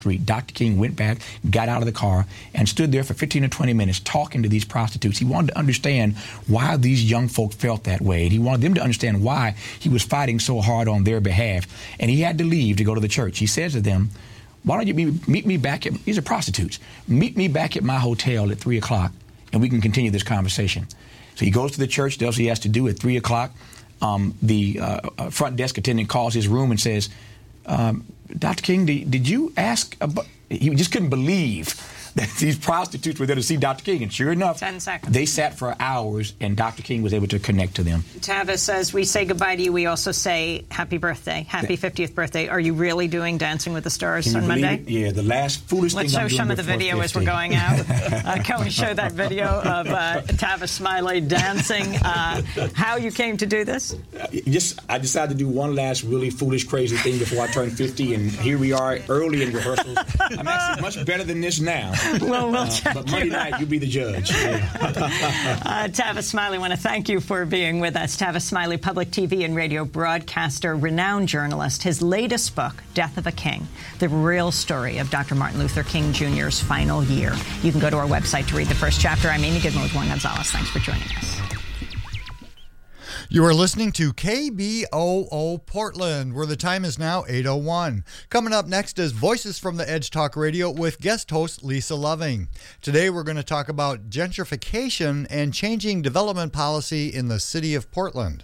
Street. Dr. King went back, got out of the car, and stood there for 15 or 20 minutes talking to these prostitutes. He wanted to understand why these young folk felt that way, and he wanted them to understand why he was fighting so hard on their behalf. And he had to leave to go to the church. He says to them, why don't you meet me back at, these are prostitutes, meet me back at my hotel at 3 o'clock, and we can continue this conversation. So he goes to the church, does what he has to do at 3 o'clock. The front desk attendant calls his room and says, Dr. King, did you ask about... He just couldn't believe that these prostitutes were there to see Dr. King. And sure enough, 10 seconds. They sat for hours, and Dr. King was able to connect to them. Tavis, as we say goodbye to you, we also say happy birthday, happy 50th birthday. Are you really doing Dancing with the Stars on Monday? Yeah, the last foolish Let's thing I'm show doing some of the video 50. as we're going out. Can we show that video of Tavis Smiley dancing? How you came to do this? I decided to do one last really foolish, crazy thing before I turned 50, and here we are early in rehearsals. I'm actually much better than this now. Well, we'll check but Monday night, you'll be the judge. Tavis Smiley, I want to thank you for being with us. Tavis Smiley, public TV and radio broadcaster, renowned journalist. His latest book, Death of a King, the real story of Dr. Martin Luther King Jr.'s final year. You can go to our website to read the first chapter. I'm Amy Goodman with Juan Gonzalez. Thanks for joining us. You are listening to KBOO Portland, where the time is now 8:01. Coming up next is Voices from the Edge Talk Radio with guest host Lisa Loving. Today we're going to talk about gentrification and changing development policy in the city of Portland.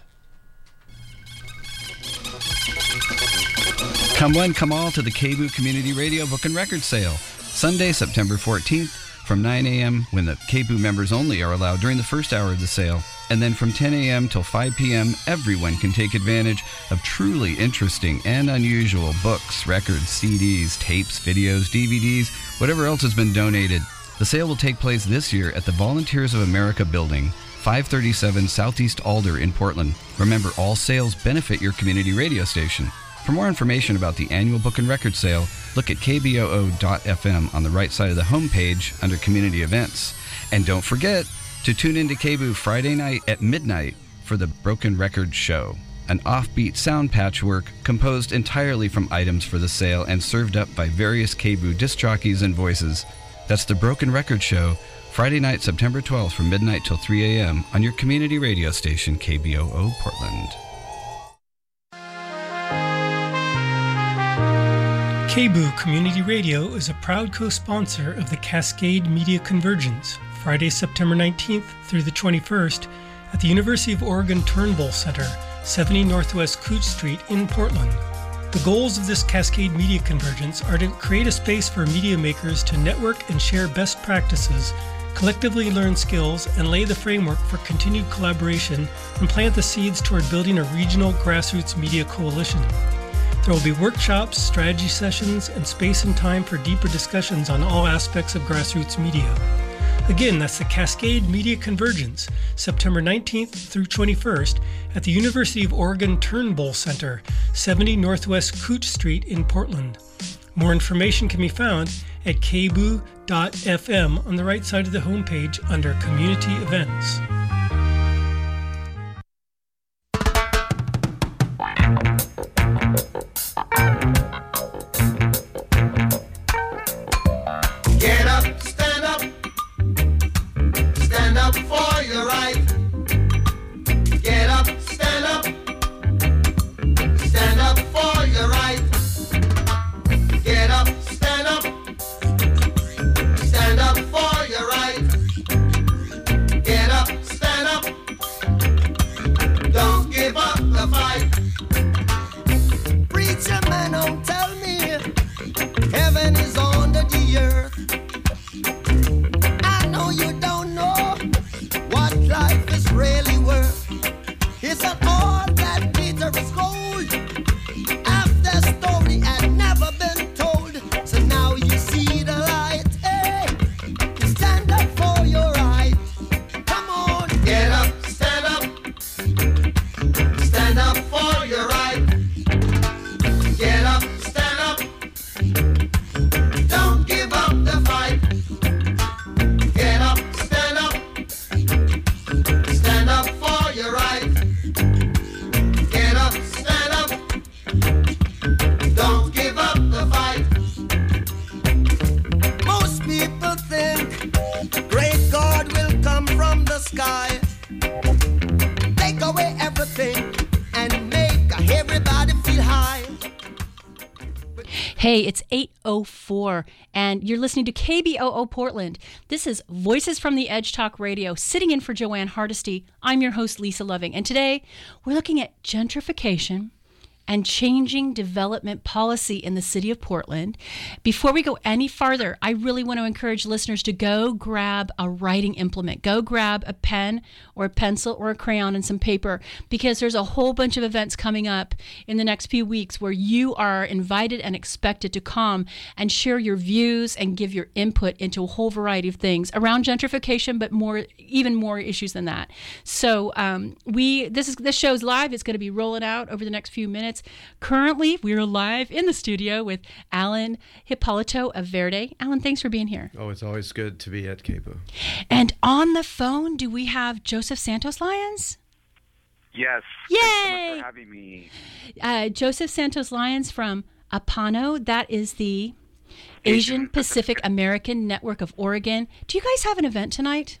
Come one, come all to the KBOO Community Radio Book and Record Sale. Sunday, September 14th from 9 a.m. when the KBOO members only are allowed during the first hour of the sale. And then from 10 a.m. till 5 p.m., everyone can take advantage of truly interesting and unusual books, records, CDs, tapes, videos, DVDs, whatever else has been donated. The sale will take place this year at the Volunteers of America building, 537 Southeast Alder in Portland. Remember, all sales benefit your community radio station. For more information about the annual book and record sale, look at kboo.fm on the right side of the homepage under Community Events. And don't forget to tune into KBOO Friday night at midnight for the Broken Record Show, an offbeat sound patchwork composed entirely from items for the sale and served up by various KBOO disc jockeys and voices. That's the Broken Record Show, Friday night, September 12th from midnight till 3 a.m. on your community radio station, KBOO Portland. KBOO Community Radio is a proud co-sponsor of the Cascade Media Convergence, Friday, September 19th through the 21st at the University of Oregon Turnbull Center, 70 Northwest Cooch Street in Portland. The goals of this Cascade Media Convergence are to create a space for media makers to network and share best practices, collectively learn skills, and lay the framework for continued collaboration and plant the seeds toward building a regional grassroots media coalition. There will be workshops, strategy sessions, and space and time for deeper discussions on all aspects of grassroots media. Again, that's the Cascade Media Convergence, September 19th through 21st at the University of Oregon Turnbull Center, 70 Northwest Cooch Street in Portland. More information can be found at kboo.fm on the right side of the homepage under Community Events. Get up, stand up. Stand up for your right. Get up, stand up. Stand up for your right. Get up, stand up. Stand up for your right. Get up, Hey, it's 8:04, and you're listening to KBOO Portland. This is Voices from the Edge Talk Radio, sitting in for Joanne Hardesty. I'm your host, Lisa Loving, and today we're looking at gentrification and changing development policy in the city of Portland. Before we go any farther, I really want to encourage listeners to go grab a writing implement. Go grab a pen or a pencil or a crayon and some paper, because there's a whole bunch of events coming up in the next few weeks where you are invited and expected to come and share your views and give your input into a whole variety of things around gentrification, but even more issues than that. So this show's live. It's going to be rolling out over the next few minutes. Currently, we're live in the studio with Alan Hippolito of Verde. Alan, thanks for being here. Oh, it's always good to be at KBOO. And on the phone, do we have Joseph Santos Lyons? Yes. Yay! Thanks so much for having me. Joseph Santos Lyons from APANO. That is the Asian Pacific American Network of Oregon. Do you guys have an event tonight?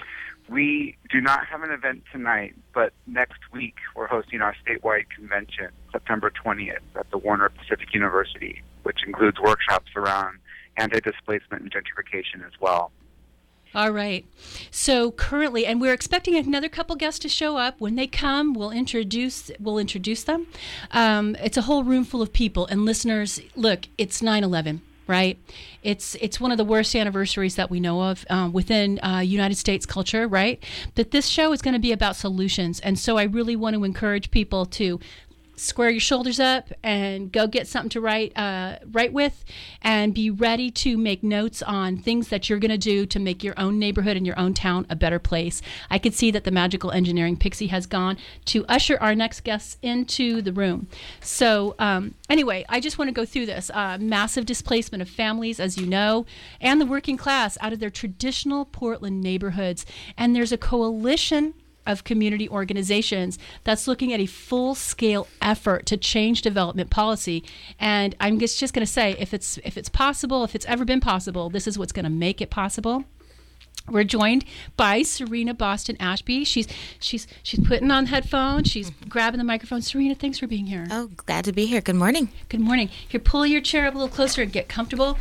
We do not have an event tonight, but next week we're hosting our statewide convention, September 20th, at the Warner Pacific University, which includes workshops around anti-displacement and gentrification as well. All right. So currently, and we're expecting another couple guests to show up. When they come, we'll introduce them. It's a whole room full of people and listeners. Look, it's 9/11. Right? It's one of the worst anniversaries that we know of within United States culture, right? But this show is going to be about solutions. And so I really want to encourage people to square your shoulders up and go get something to write with, and be ready to make notes on things that you're going to do to make your own neighborhood and your own town a better place. I could see that the Magical Engineering Pixie has gone to usher our next guests into the room. So anyway, I just want to go through this. Massive displacement of families, as you know, and the working class out of their traditional Portland neighborhoods. And there's a coalition of community organizations that's looking at a full-scale effort to change development policy. And I'm just going to say, if it's possible, if it's ever been possible, this is what's going to make it possible. We're joined by Serena Boston Ashby. She's putting on headphones. She's grabbing the microphone. Serena, thanks for being here. Oh, glad to be here. Good morning. Good morning. Here, pull your chair up a little closer and get comfortable.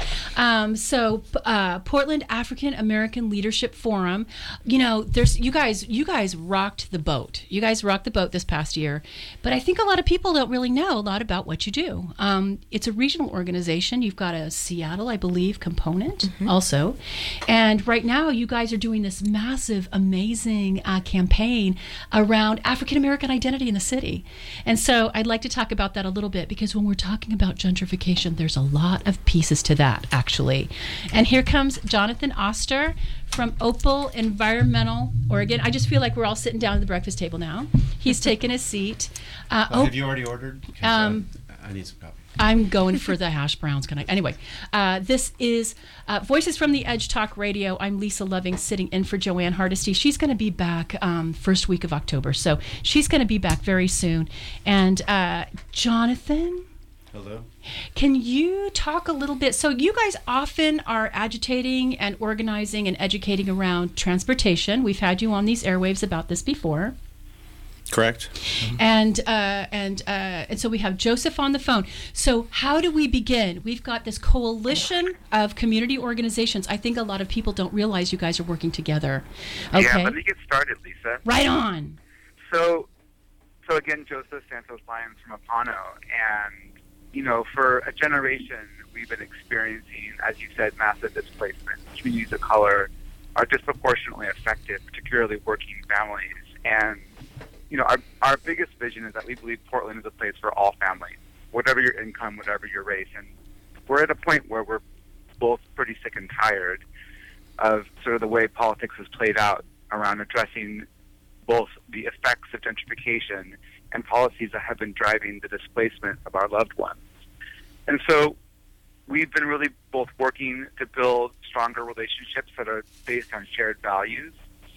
Portland African American Leadership Forum. You know, you guys rocked the boat. You guys rocked the boat this past year. But I think a lot of people don't really know a lot about what you do. It's a regional organization. You've got a Seattle, I believe, component also. And right now, you guys are doing this massive, amazing campaign around African American identity in the city. And so I'd like to talk about that a little bit, because when we're talking about gentrification, there's a lot of pieces to that, actually. And here comes Jonathan Oster from Opal Environmental Oregon. I just feel like we're all sitting down at the breakfast table now. He's taken his seat. Have you already ordered? I need some coffee. I'm going for the hash browns. Anyway, this is Voices from the Edge Talk Radio. I'm Lisa Loving, sitting in for Joanne Hardesty. She's going to be back first week of October, so she's going to be back very soon. And Jonathan? Hello. Can you talk a little bit? So you guys often are agitating and organizing and educating around transportation. We've had you on these airwaves about this before. Correct. And so we have Joseph on the phone. So how do we begin? We've got this coalition of community organizations. I think a lot of people don't realize you guys are working together. Okay. Yeah, let me get started, Lisa. Right on. So again, Joseph Santos Lyons from APANO, and for a generation we've been experiencing, as you said, massive displacement. Communities of color are disproportionately affected, particularly working families. And our biggest vision is that we believe Portland is a place for all families, whatever your income, whatever your race. And we're at a point where we're both pretty sick and tired of sort of the way politics has played out around addressing both the effects of gentrification and policies that have been driving the displacement of our loved ones. And so we've been really both working to build stronger relationships that are based on shared values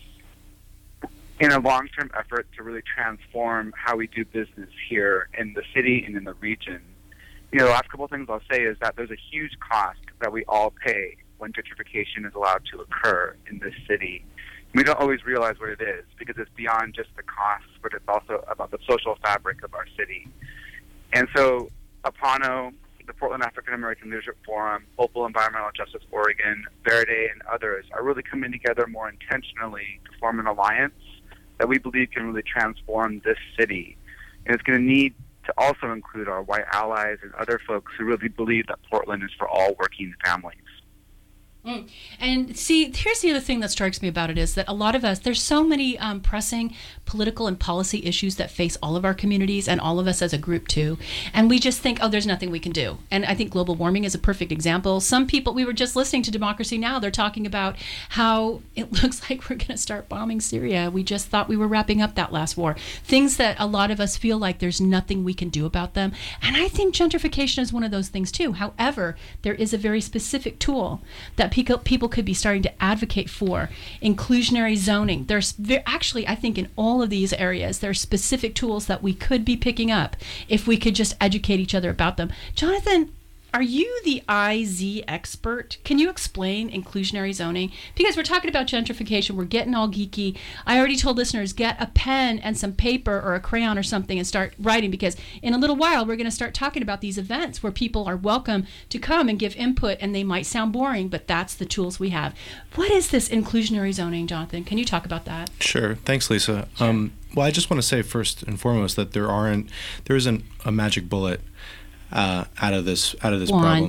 in a long-term effort to really transform how we do business here in the city and in the region. The last couple of things I'll say is that there's a huge cost that we all pay when gentrification is allowed to occur in this city. We don't always realize what it is, because it's beyond just the costs, but it's also about the social fabric of our city. And so APANO, the Portland African American Leadership Forum, Opal Environmental Justice Oregon, Verde, and others are really coming together more intentionally to form an alliance that we believe can really transform this city. And it's going to need to also include our white allies and other folks who really believe that Portland is for all working families. And see, here's the other thing that strikes me about it is that a lot of us, there's so many pressing political and policy issues that face all of our communities and all of us as a group too. And we just think, oh, there's nothing we can do. And I think global warming is a perfect example. Some people, we were just listening to Democracy Now!, they're talking about how it looks like we're going to start bombing Syria. We just thought we were wrapping up that last war. Things that a lot of us feel like there's nothing we can do about them. And I think gentrification is one of those things too. However, there is a very specific tool that people could be starting to advocate for, inclusionary zoning. There's actually, I think in all of these areas, there are specific tools that we could be picking up if we could just educate each other about them. Jonathan, are you the IZ expert? Can you explain inclusionary zoning? Because we're talking about gentrification, we're getting all geeky. I already told listeners, get a pen and some paper or a crayon or something and start writing, because in a little while we're going to start talking about these events where people are welcome to come and give input, and they might sound boring, but that's the tools we have. What is this inclusionary zoning, Jonathan? Can you talk about that? Sure. Thanks, Lisa. Sure. Well, I just want to say first and foremost that there isn't a magic bullet out of this problem.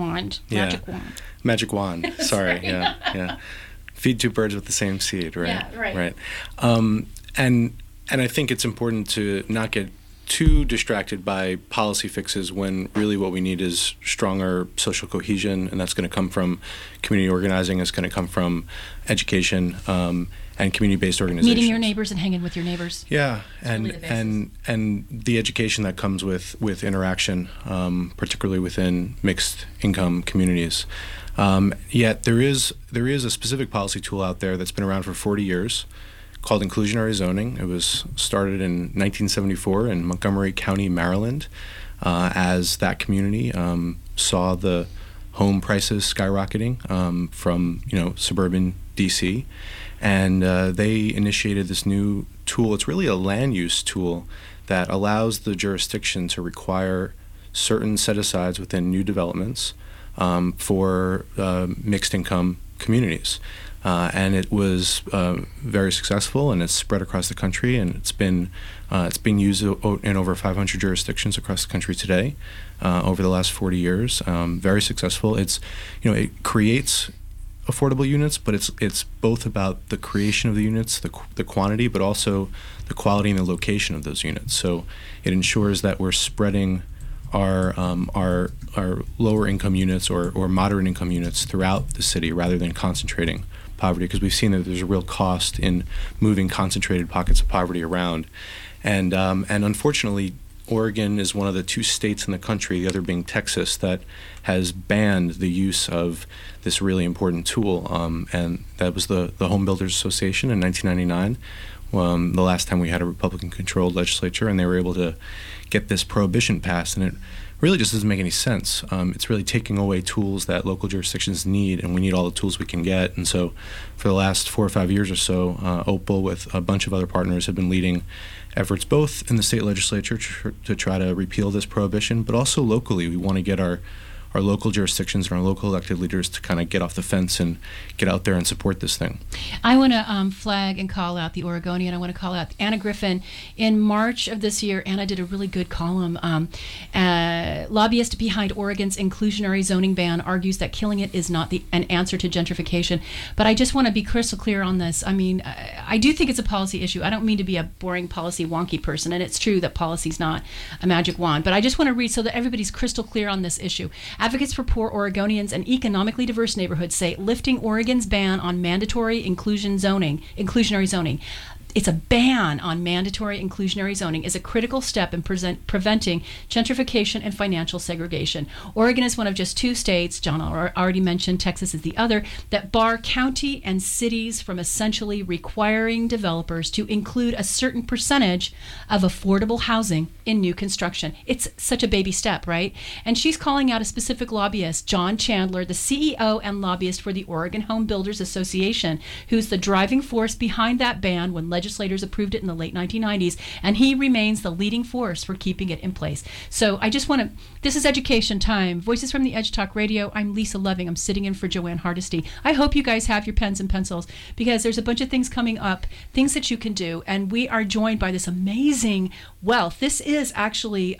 Magic wand. Sorry. Yeah. Feed two birds with the same seed, right? Yeah, right. Right. And I think it's important to not get too distracted by policy fixes when really what we need is stronger social cohesion, and that's going to come from community organizing. It's going to come from education and community-based organizations. Meeting your neighbors and hanging with your neighbors. Yeah, and really the education that comes with interaction, particularly within mixed income communities. Yet there is a specific policy tool out there that's been around for 40 years called inclusionary zoning. It was started in 1974 in Montgomery County, Maryland, as that community saw the home prices skyrocketing from suburban DC. And they initiated this new tool. It's really a land use tool that allows the jurisdiction to require certain set-asides within new developments for mixed income communities. And it was very successful, and it's spread across the country, and it's being used in over 500 jurisdictions across the country today over the last 40 years. Very successful. It creates affordable units, but it's both about the creation of the units, the quantity, but also the quality and the location of those units. So it ensures that we're spreading our lower income units or moderate income units throughout the city rather than concentrating poverty, because we've seen that there's a real cost in moving concentrated pockets of poverty around. And unfortunately, Oregon is one of the two states in the country, the other being Texas, that has banned the use of this really important tool. And that was the Home Builders Association in 1999, the last time we had a Republican-controlled legislature, and they were able to get this prohibition passed. And it really just doesn't make any sense. It's really taking away tools that local jurisdictions need, and we need all the tools we can get. And so for the last 4 or 5 years or so, Opal, with a bunch of other partners, have been leading efforts both in the state legislature to try to repeal this prohibition, but also locally. We want to get our local jurisdictions and our local elected leaders to kind of get off the fence and get out there and support this thing. I want to flag and call out the Oregonian. I want to call out Anna Griffin. In March of this year, Anna did a really good column. Lobbyist behind Oregon's inclusionary zoning ban argues that killing it is not an answer to gentrification. But I just want to be crystal clear on this. I mean, I do think it's a policy issue. I don't mean to be a boring policy wonky person, and it's true that policy's not a magic wand. But I just want to read so that everybody's crystal clear on this issue. Advocates for poor Oregonians and economically diverse neighborhoods say lifting Oregon's ban on mandatory inclusionary zoning. It's a ban on mandatory inclusionary zoning is a critical step in preventing gentrification and financial segregation. Oregon is one of just 2 states, John already mentioned, Texas is the other, that bar county and cities from essentially requiring developers to include a certain percentage of affordable housing in new construction. It's such a baby step, right? And she's calling out a specific lobbyist, John Chandler, the CEO and lobbyist for the Oregon Home Builders Association, who's the driving force behind that ban when legislators approved it in the late 1990s, and he remains the leading force for keeping it in place. So I just want to, this is education time. Voices from the Edge Talk Radio. I'm Lisa Loving. I'm sitting in for Joanne Hardesty. I hope you guys have your pens and pencils, because there's a bunch of things coming up, things that you can do, and we are joined by this amazing wealth. This is actually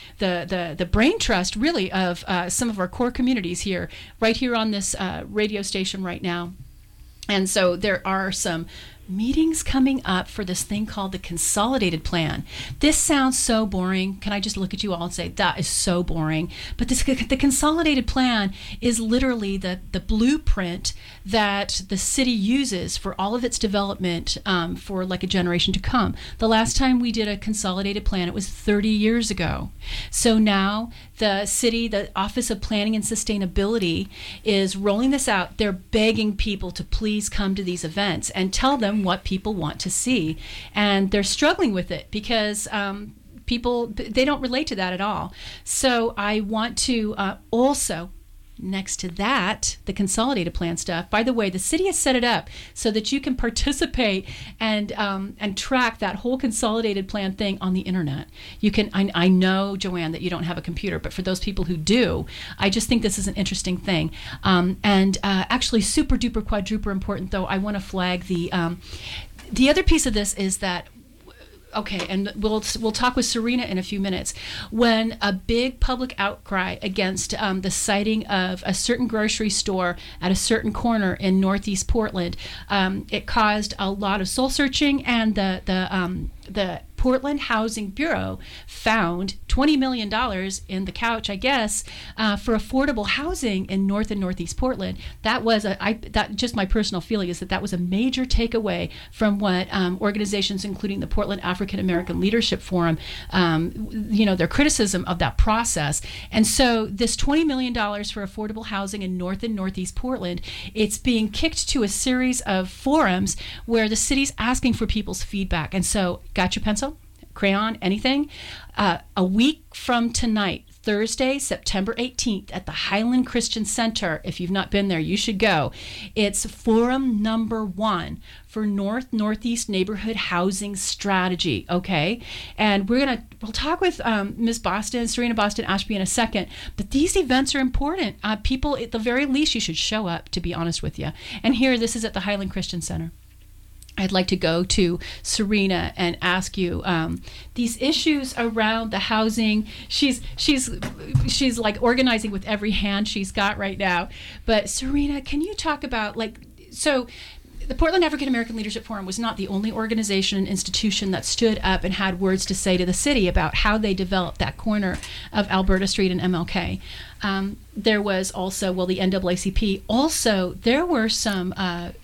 the brain trust, really, of some of our core communities here, right here on this radio station right now. And so there are some meetings coming up for this thing called the Consolidated Plan. This sounds so boring. Can I just look at you all and say, that is so boring? But the Consolidated Plan is literally the blueprint that the city uses for all of its development for like a generation to come. The last time we did a Consolidated Plan, it was 30 years ago. So now the city, the Office of Planning and Sustainability, is rolling this out. They're begging people to please come to these events and tell them what people want to see. And they're struggling with it because people, they don't relate to that at all. So I want to also, next to that, the Consolidated Plan stuff. By the way, the city has set it up so that you can participate and track that whole Consolidated Plan thing on the internet. You can. I know, Joanne, that you don't have a computer, but for those people who do, I just think this is an interesting thing. Actually, super duper quadruper important, though. I want to flag the other piece of this is that. Okay, and we'll talk with Serena in a few minutes. When a big public outcry against the siting of a certain grocery store at a certain corner in Northeast Portland, it caused a lot of soul searching, and the Portland Housing Bureau found $20 million in the couch, I guess, for affordable housing in North and Northeast Portland. That was just my personal feeling is that was a major takeaway from what organizations, including the Portland African American Leadership Forum, their criticism of that process. And so this $20 million for affordable housing in North and Northeast Portland, it's being kicked to a series of forums where the city's asking for people's feedback. And so, got your pencil? Crayon, anything? A week from tonight, Thursday, September 18th, at the Highland Christian Center. If you've not been there, you should go. It's forum number 1 for Northeast Neighborhood Housing Strategy, okay? And we'll talk with Ms. Boston, Serena Boston Ashby in a second, but these events are important. People, at the very least, you should show up, to be honest with you. And here, this is at the Highland Christian Center. I'd like to go to Serena and ask you these issues around the housing. She's like organizing with every hand she's got right now. But Serena, can you talk about so the Portland African American Leadership Forum was not the only organization and institution that stood up and had words to say to the city about how they developed that corner of Alberta Street and MLK. There was also, the NAACP. Also, there were some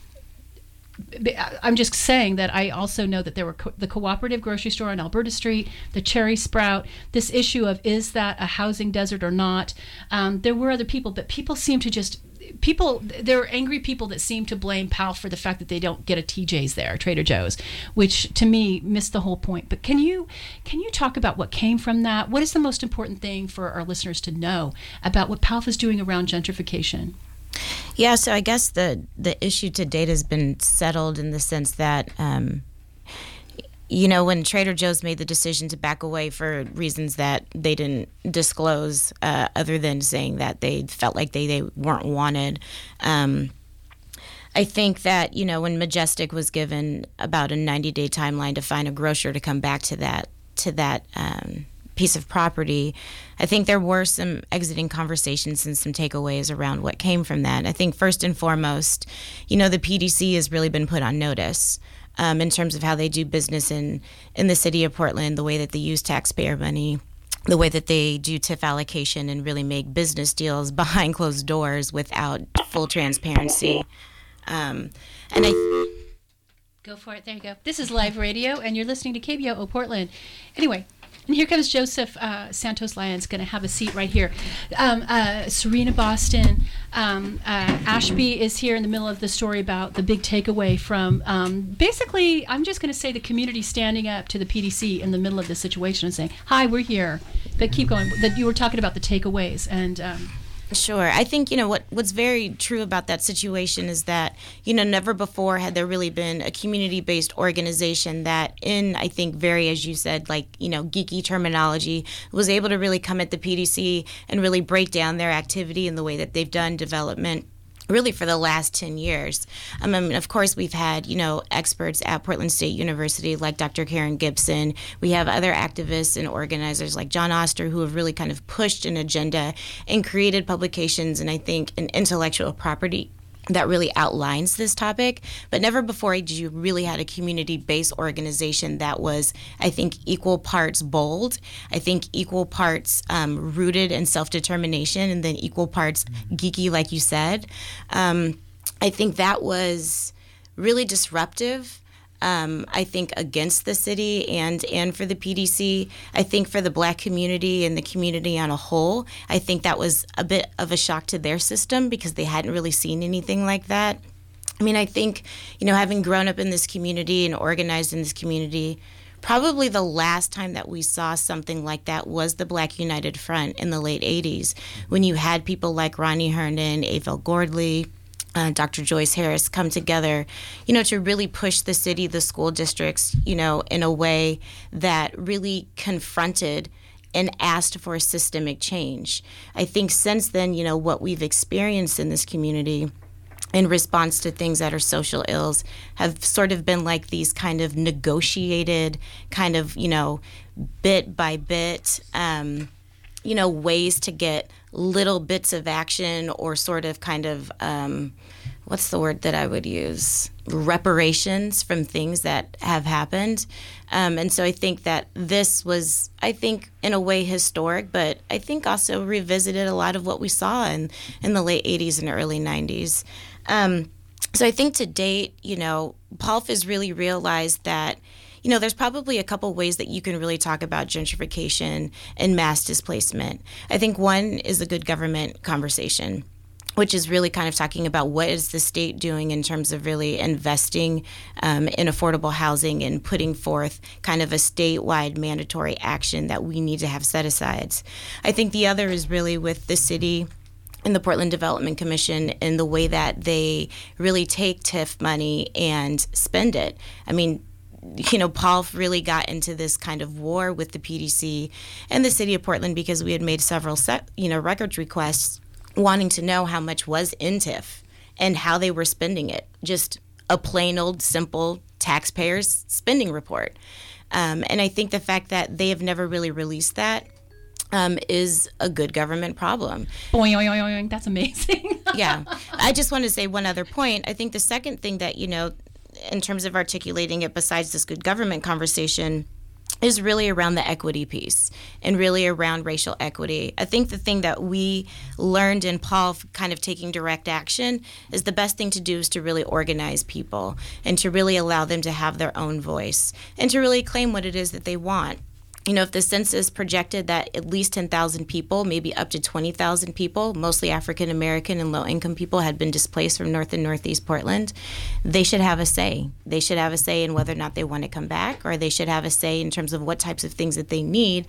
I'm just saying that I also know that there were the cooperative grocery store on Alberta Street, the Cherry Sprout, this issue of is that a housing desert or not. There were other people, but people seem to there are angry people that seem to blame Powell for the fact that they don't get a TJ's there, Trader Joe's, which to me missed the whole point. But can you talk about what came from that? What is the most important thing for our listeners to know about what Powell is doing around gentrification? Yeah, so I guess the issue to date has been settled in the sense that, when Trader Joe's made the decision to back away for reasons that they didn't disclose, other than saying that they felt like they weren't wanted. I think that, when Majestic was given about a 90-day timeline to find a grocer to come back to that piece of property, I think there were some exiting conversations and some takeaways around what came from that. I think first and foremost, the PDC has really been put on notice in terms of how they do business in the city of Portland, the way that they use taxpayer money, the way that they do TIF allocation and really make business deals behind closed doors without full transparency. Go for it. There you go. This is live radio, and you're listening to KBOO Portland. Anyway, and here comes Joseph Santos Lyons, going to have a seat right here. Serena Boston, Ashby is here in the middle of the story about the big takeaway from, basically, I'm just going to say the community standing up to the PDC in the middle of this situation and saying, hi, we're here. But keep going. That you were talking about the takeaways. And Sure. I think, what's very true about that situation is that, never before had there really been a community-based organization that I think, very, as you said, geeky terminology, was able to really come at the PDC and really break down their activity in the way that they've done development really for the last 10 years. Of course, we've had, experts at Portland State University like Dr. Karen Gibson. We have other activists and organizers like John Oster who have really kind of pushed an agenda and created publications and I think an intellectual property that really outlines this topic. But never before did you really had a community-based organization that was, I think, equal parts bold, I think equal parts rooted in self-determination, and then equal parts geeky, like you said. I think that was really disruptive. I think against the city and for the PDC. I think for the Black community and the community on a whole, I think that was a bit of a shock to their system because they hadn't really seen anything like that. I think, having grown up in this community and organized in this community, probably the last time that we saw something like that was the Black United Front in the late 80s, when you had people like Ronnie Herndon, Avell Gordley, Dr. Joyce Harris come together, to really push the city, the school districts, in a way that really confronted and asked for systemic change. I think since then, what we've experienced in this community in response to things that are social ills have sort of been like these kind of negotiated, kind of, bit by bit, ways to get little bits of action or sort of kind of, what's the word that I would use? Reparations from things that have happened. And so I think that this was, I think, in a way historic, but I think also revisited a lot of what we saw in the late 80s and early 90s. So I think to date, POLF has really realized that there's probably a couple ways that you can really talk about gentrification and mass displacement. I think one is a good government conversation, which is really kind of talking about what is the state doing in terms of really investing in affordable housing and putting forth kind of a statewide mandatory action that we need to have set-asides. I think the other is really with the city and the Portland Development Commission and the way that they really take TIF money and spend it. POLF really got into this kind of war with the PDC and the city of Portland because we had made several records requests wanting to know how much was in TIF and how they were spending it. Just a plain old simple taxpayers spending report. And I think the fact that they have never really released that is a good government problem. Boing, boing, boing, that's amazing. Yeah. I just want to say one other point. I think the second thing that, in terms of articulating it besides this good government conversation is really around the equity piece and really around racial equity. I think the thing that we learned in POLF kind of taking direct action is the best thing to do is to really organize people and to really allow them to have their own voice and to really claim what it is that they want. If the census projected that at least 10,000 people, maybe up to 20,000 people, mostly African American and low-income people, had been displaced from North and Northeast Portland, they should have a say. They should have a say in whether or not they want to come back, or they should have a say in terms of what types of things that they need,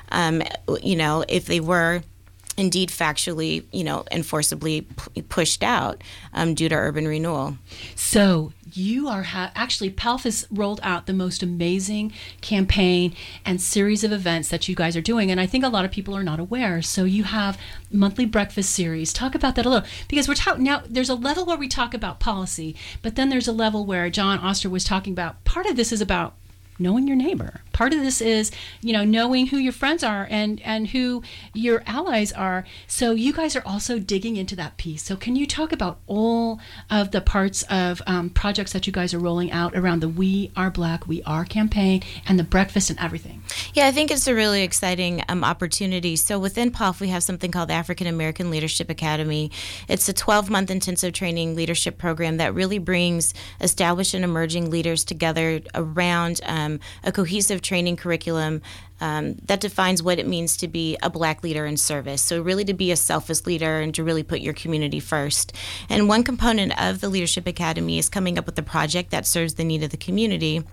if they were indeed factually, enforceably pushed out due to urban renewal. So you are actually, POLF has rolled out the most amazing campaign and series of events that you guys are doing, and I think a lot of people are not aware. So you have monthly breakfast series. Talk about that a little, because we're talking now. There's a level where we talk about policy, but then there's a level where John Oster was talking about. Part of this is about knowing your neighbor. Part of this is, knowing who your friends are and who your allies are. So you guys are also digging into that piece. So can you talk about all of the parts of projects that you guys are rolling out around the We Are Black, We Are campaign and the breakfast and everything? Yeah, I think it's a really exciting opportunity. So within POLF, we have something called the African American Leadership Academy. It's a 12-month intensive training leadership program that really brings established and emerging leaders together around a cohesive training curriculum that defines what it means to be a Black leader in service. So really to be a selfless leader and to really put your community first. And one component of the Leadership Academy is coming up with a project that serves the need of the community.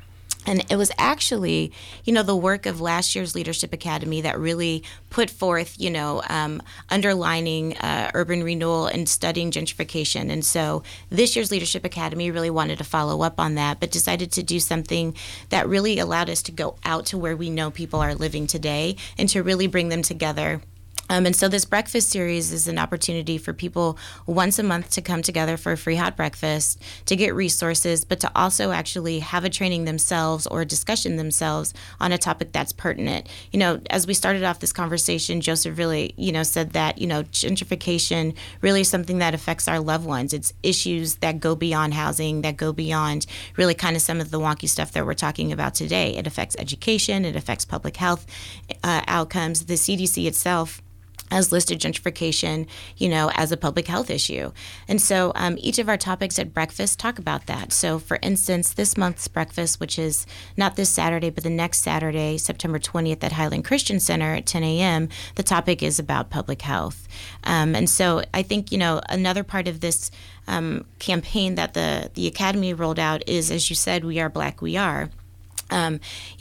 And it was actually, the work of last year's Leadership Academy that really put forth, underlining urban renewal and studying gentrification. And so this year's Leadership Academy really wanted to follow up on that, but decided to do something that really allowed us to go out to where we know people are living today and to really bring them together. And so this breakfast series is an opportunity for people once a month to come together for a free hot breakfast, to get resources, but to also actually have a training themselves or a discussion themselves on a topic that's pertinent. As we started off this conversation, Joseph really, said that, gentrification really is something that affects our loved ones. It's issues that go beyond housing, that go beyond really kind of some of the wonky stuff that we're talking about today. It affects education, it affects public health outcomes. The CDC itself has listed gentrification, as a public health issue. And so each of our topics at breakfast talk about that. So for instance, this month's breakfast, which is not this Saturday, but the next Saturday, September 20th at Highland Christian Center at 10 a.m., the topic is about public health. And so I think, another part of this campaign that the Academy rolled out is, as you said, We Are Black, We Are. In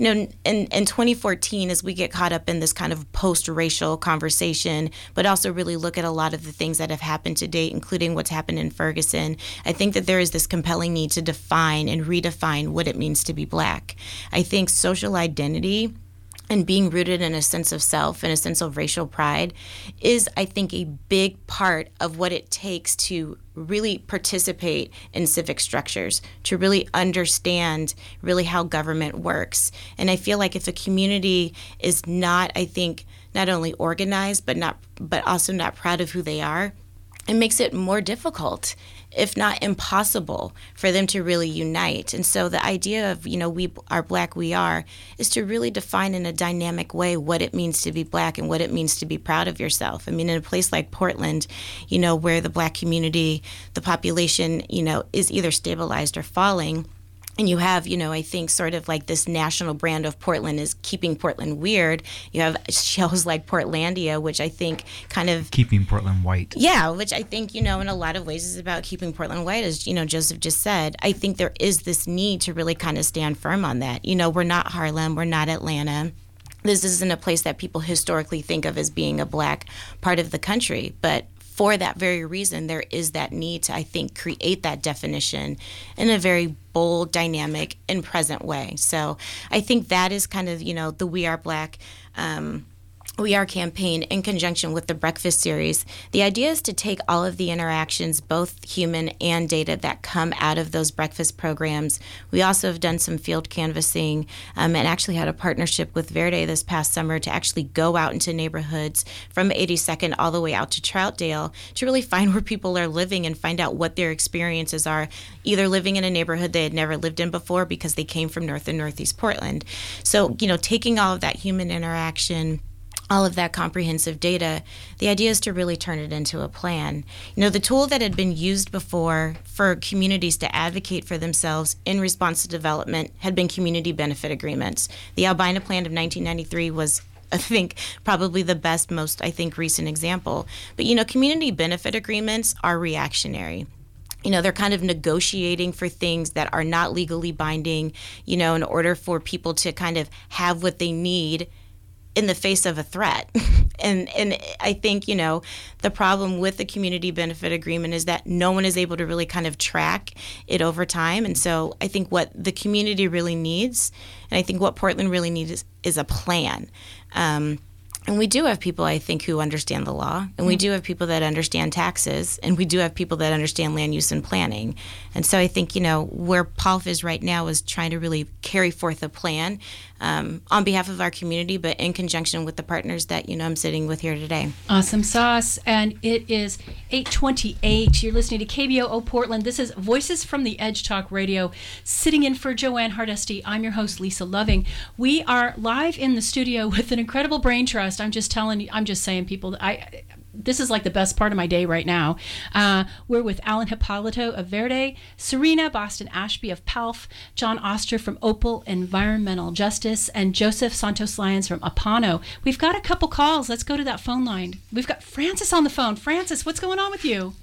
2014, as we get caught up in this kind of post-racial conversation, but also really look at a lot of the things that have happened to date, including what's happened in Ferguson, I think that there is this compelling need to define and redefine what it means to be Black. I think social identity and being rooted in a sense of self and a sense of racial pride is, I think, a big part of what it takes to really participate in civic structures, to really understand really how government works. And I feel like if a community is not, I think, not only organized, but also not proud of who they are, it makes it more difficult, if not impossible, for them to really unite. And so the idea of, We Are Black, We Are, is to really define in a dynamic way what it means to be Black and what it means to be proud of yourself. I mean, in a place like Portland, where the Black community, the population, is either stabilized or falling, and you have, I think sort of like this national brand of Portland is keeping Portland weird. You have shows like Portlandia, which I think kind of... Keeping Portland white. Yeah, which I think, in a lot of ways is about keeping Portland white, as, Joseph just said. I think there is this need to really kind of stand firm on that. We're not Harlem, we're not Atlanta. This isn't a place that people historically think of as being a Black part of the country, but for that very reason, there is that need to, I think, create that definition in a very bold, dynamic, and present way. So I think that is kind of, the We Are Black, We Are campaign in conjunction with the Breakfast series. The idea is to take all of the interactions, both human and data, that come out of those breakfast programs. We also have done some field canvassing and actually had a partnership with Verde this past summer to actually go out into neighborhoods from 82nd all the way out to Troutdale to really find where people are living and find out what their experiences are, either living in a neighborhood they had never lived in before because they came from North and Northeast Portland. So, taking all of that human interaction, all of that comprehensive data, the idea is to really turn it into a plan. The tool that had been used before for communities to advocate for themselves in response to development had been community benefit agreements. The Albina Plan of 1993 was, I think, probably the best, most, recent example. But, community benefit agreements are reactionary. They're kind of negotiating for things that are not legally binding, in order for people to kind of have what they need in the face of a threat. And I think, the problem with the community benefit agreement is that no one is able to really kind of track it over time. And so I think what the community really needs, and I think what Portland really needs, is a plan. And we do have people, I think, who understand the law, and we do have people that understand taxes, and we do have people that understand land use and planning. And so I think, where POLF is right now is trying to really carry forth a plan on behalf of our community, but in conjunction with the partners that, I'm sitting with here today. Awesome sauce. And it is 8:28. You're listening to KBOO Portland. This is Voices from the Edge Talk Radio. Sitting in for Joanne Hardesty, I'm your host, Lisa Loving. We are live in the studio with an incredible brain trust. I'm just saying, people, this is like the best part of my day right now. We're with Alan Hippolito of Verde, Serena Boston Ashby of PALF, John Oster from Opal Environmental Justice, and Joseph Santos Lyons from Apano. We've got a couple calls. Let's go to that phone line. We've got Francis on the phone. Francis, what's going on with you?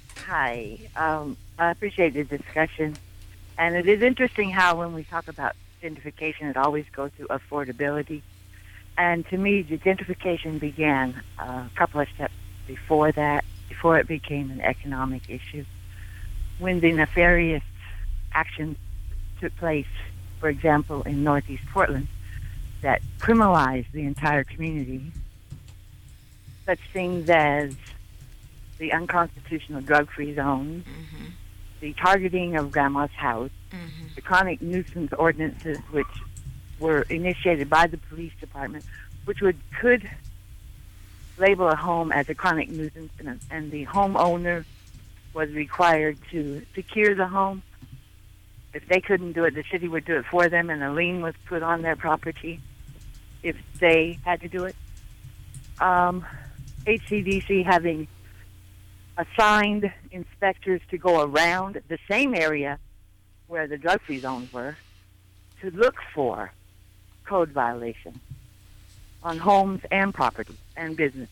Hi. I appreciate the discussion. And it is interesting how when we talk about gentrification, it always goes through affordability. And to me, the gentrification began a couple of steps before that, before it became an economic issue. When the nefarious actions took place, for example, in Northeast Portland, that criminalized the entire community, such things as the unconstitutional drug-free zones, the targeting of grandma's house, the chronic nuisance ordinances, which were initiated by the police department, which could label a home as a chronic nuisance, and the homeowner was required to secure the home. If they couldn't do it, the city would do it for them, and a lien was put on their property if they had to do it. HCDC having assigned inspectors to go around the same area where the drug-free zones were to look for code violations on homes and property and businesses.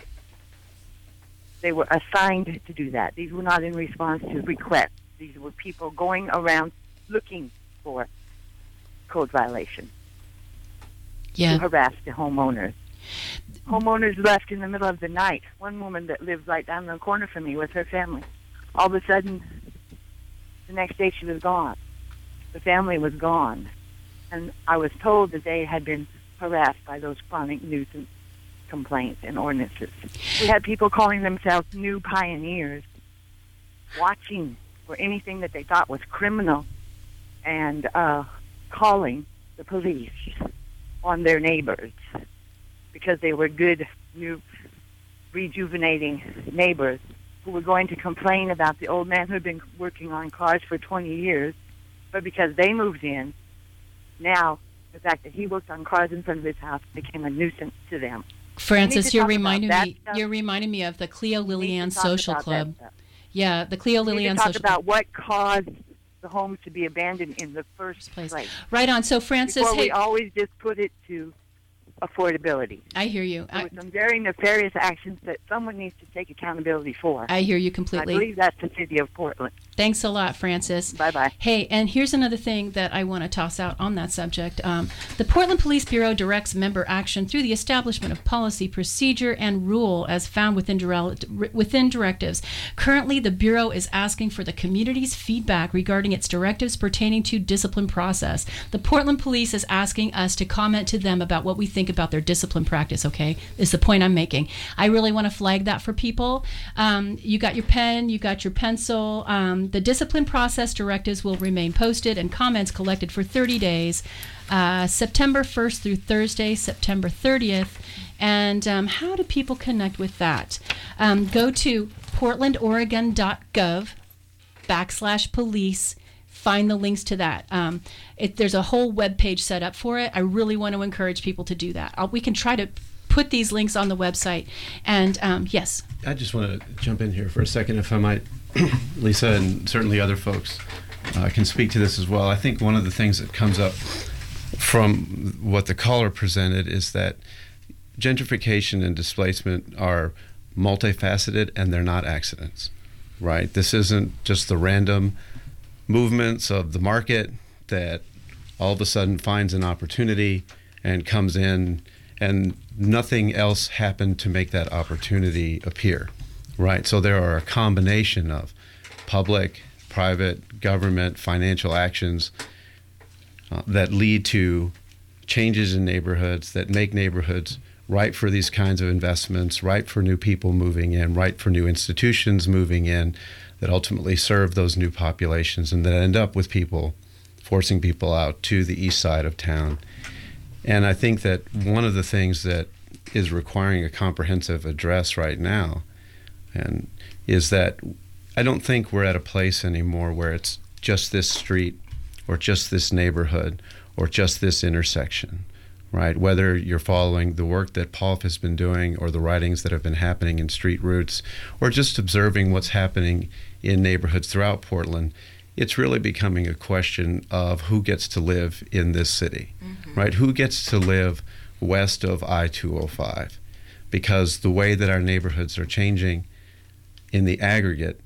They were assigned to do that. These were not in response to requests. These were people going around looking for code violations to harass the homeowners. Homeowners left in the middle of the night. One woman that lived right down the corner from me with her family, all of a sudden, the next day she was gone. The family was gone. And I was told that they had been harassed by those chronic nuisance complaints and ordinances. We had people calling themselves new pioneers, watching for anything that they thought was criminal and calling the police on their neighbors because they were good, new, rejuvenating neighbors who were going to complain about the old man who had been working on cars for 20 years, but because they moved in, now the fact that he worked on cars in front of his house became a nuisance to them. Frances, you're reminding me of the Cleo Lillian Social Club. Yeah, the Cleo Lillian Social Club. Talk about what caused the homes to be abandoned in the first place. Right on. So, Frances, before we always just put it to affordability. I hear you. There were some very nefarious actions that someone needs to take accountability for. I hear you completely. I believe that's the city of Portland. Thanks a lot, Frances. Bye-bye. Hey, and here's another thing that I want to toss out on that subject. The Portland Police Bureau directs member action through the establishment of policy, procedure, and rule as found within directives. Currently, the Bureau is asking for the community's feedback regarding its directives pertaining to discipline process. The Portland Police is asking us to comment to them about what we think about their discipline practice, okay? Is the point I'm making. I really want to flag that for people. You got your pen, you got your pencil. The discipline process directives will remain posted and comments collected for 30 days, September 1st through Thursday, September 30th. And how do people connect with that? Go to portlandoregon.gov/police. Find the links to that. There's a whole web page set up for it. I really want to encourage people to do that. We can try to put these links on the website. And yes. I just want to jump in here for a second, if I might. Lisa and certainly other folks can speak to this as well. I think one of the things that comes up from what the caller presented is that gentrification and displacement are multifaceted and they're not accidents, right? This isn't just the random movements of the market that all of a sudden finds an opportunity and comes in and nothing else happened to make that opportunity appear, right? So there are a combination of public, private, government, financial actions that lead to changes in neighborhoods, that make neighborhoods right for these kinds of investments, right for new people moving in, right for new institutions moving in, that ultimately serve those new populations and that end up with people, forcing people out to the east side of town. And I think that one of the things that is requiring a comprehensive address right now and is that I don't think we're at a place anymore where it's just this street or just this neighborhood or just this intersection, right? Whether you're following the work that Paul has been doing or the writings that have been happening in Street Roots or just observing what's happening in neighborhoods throughout Portland, it's really becoming a question of who gets to live in this city, right? Who gets to live west of I-205? Because the way that our neighborhoods are changing in the aggregate,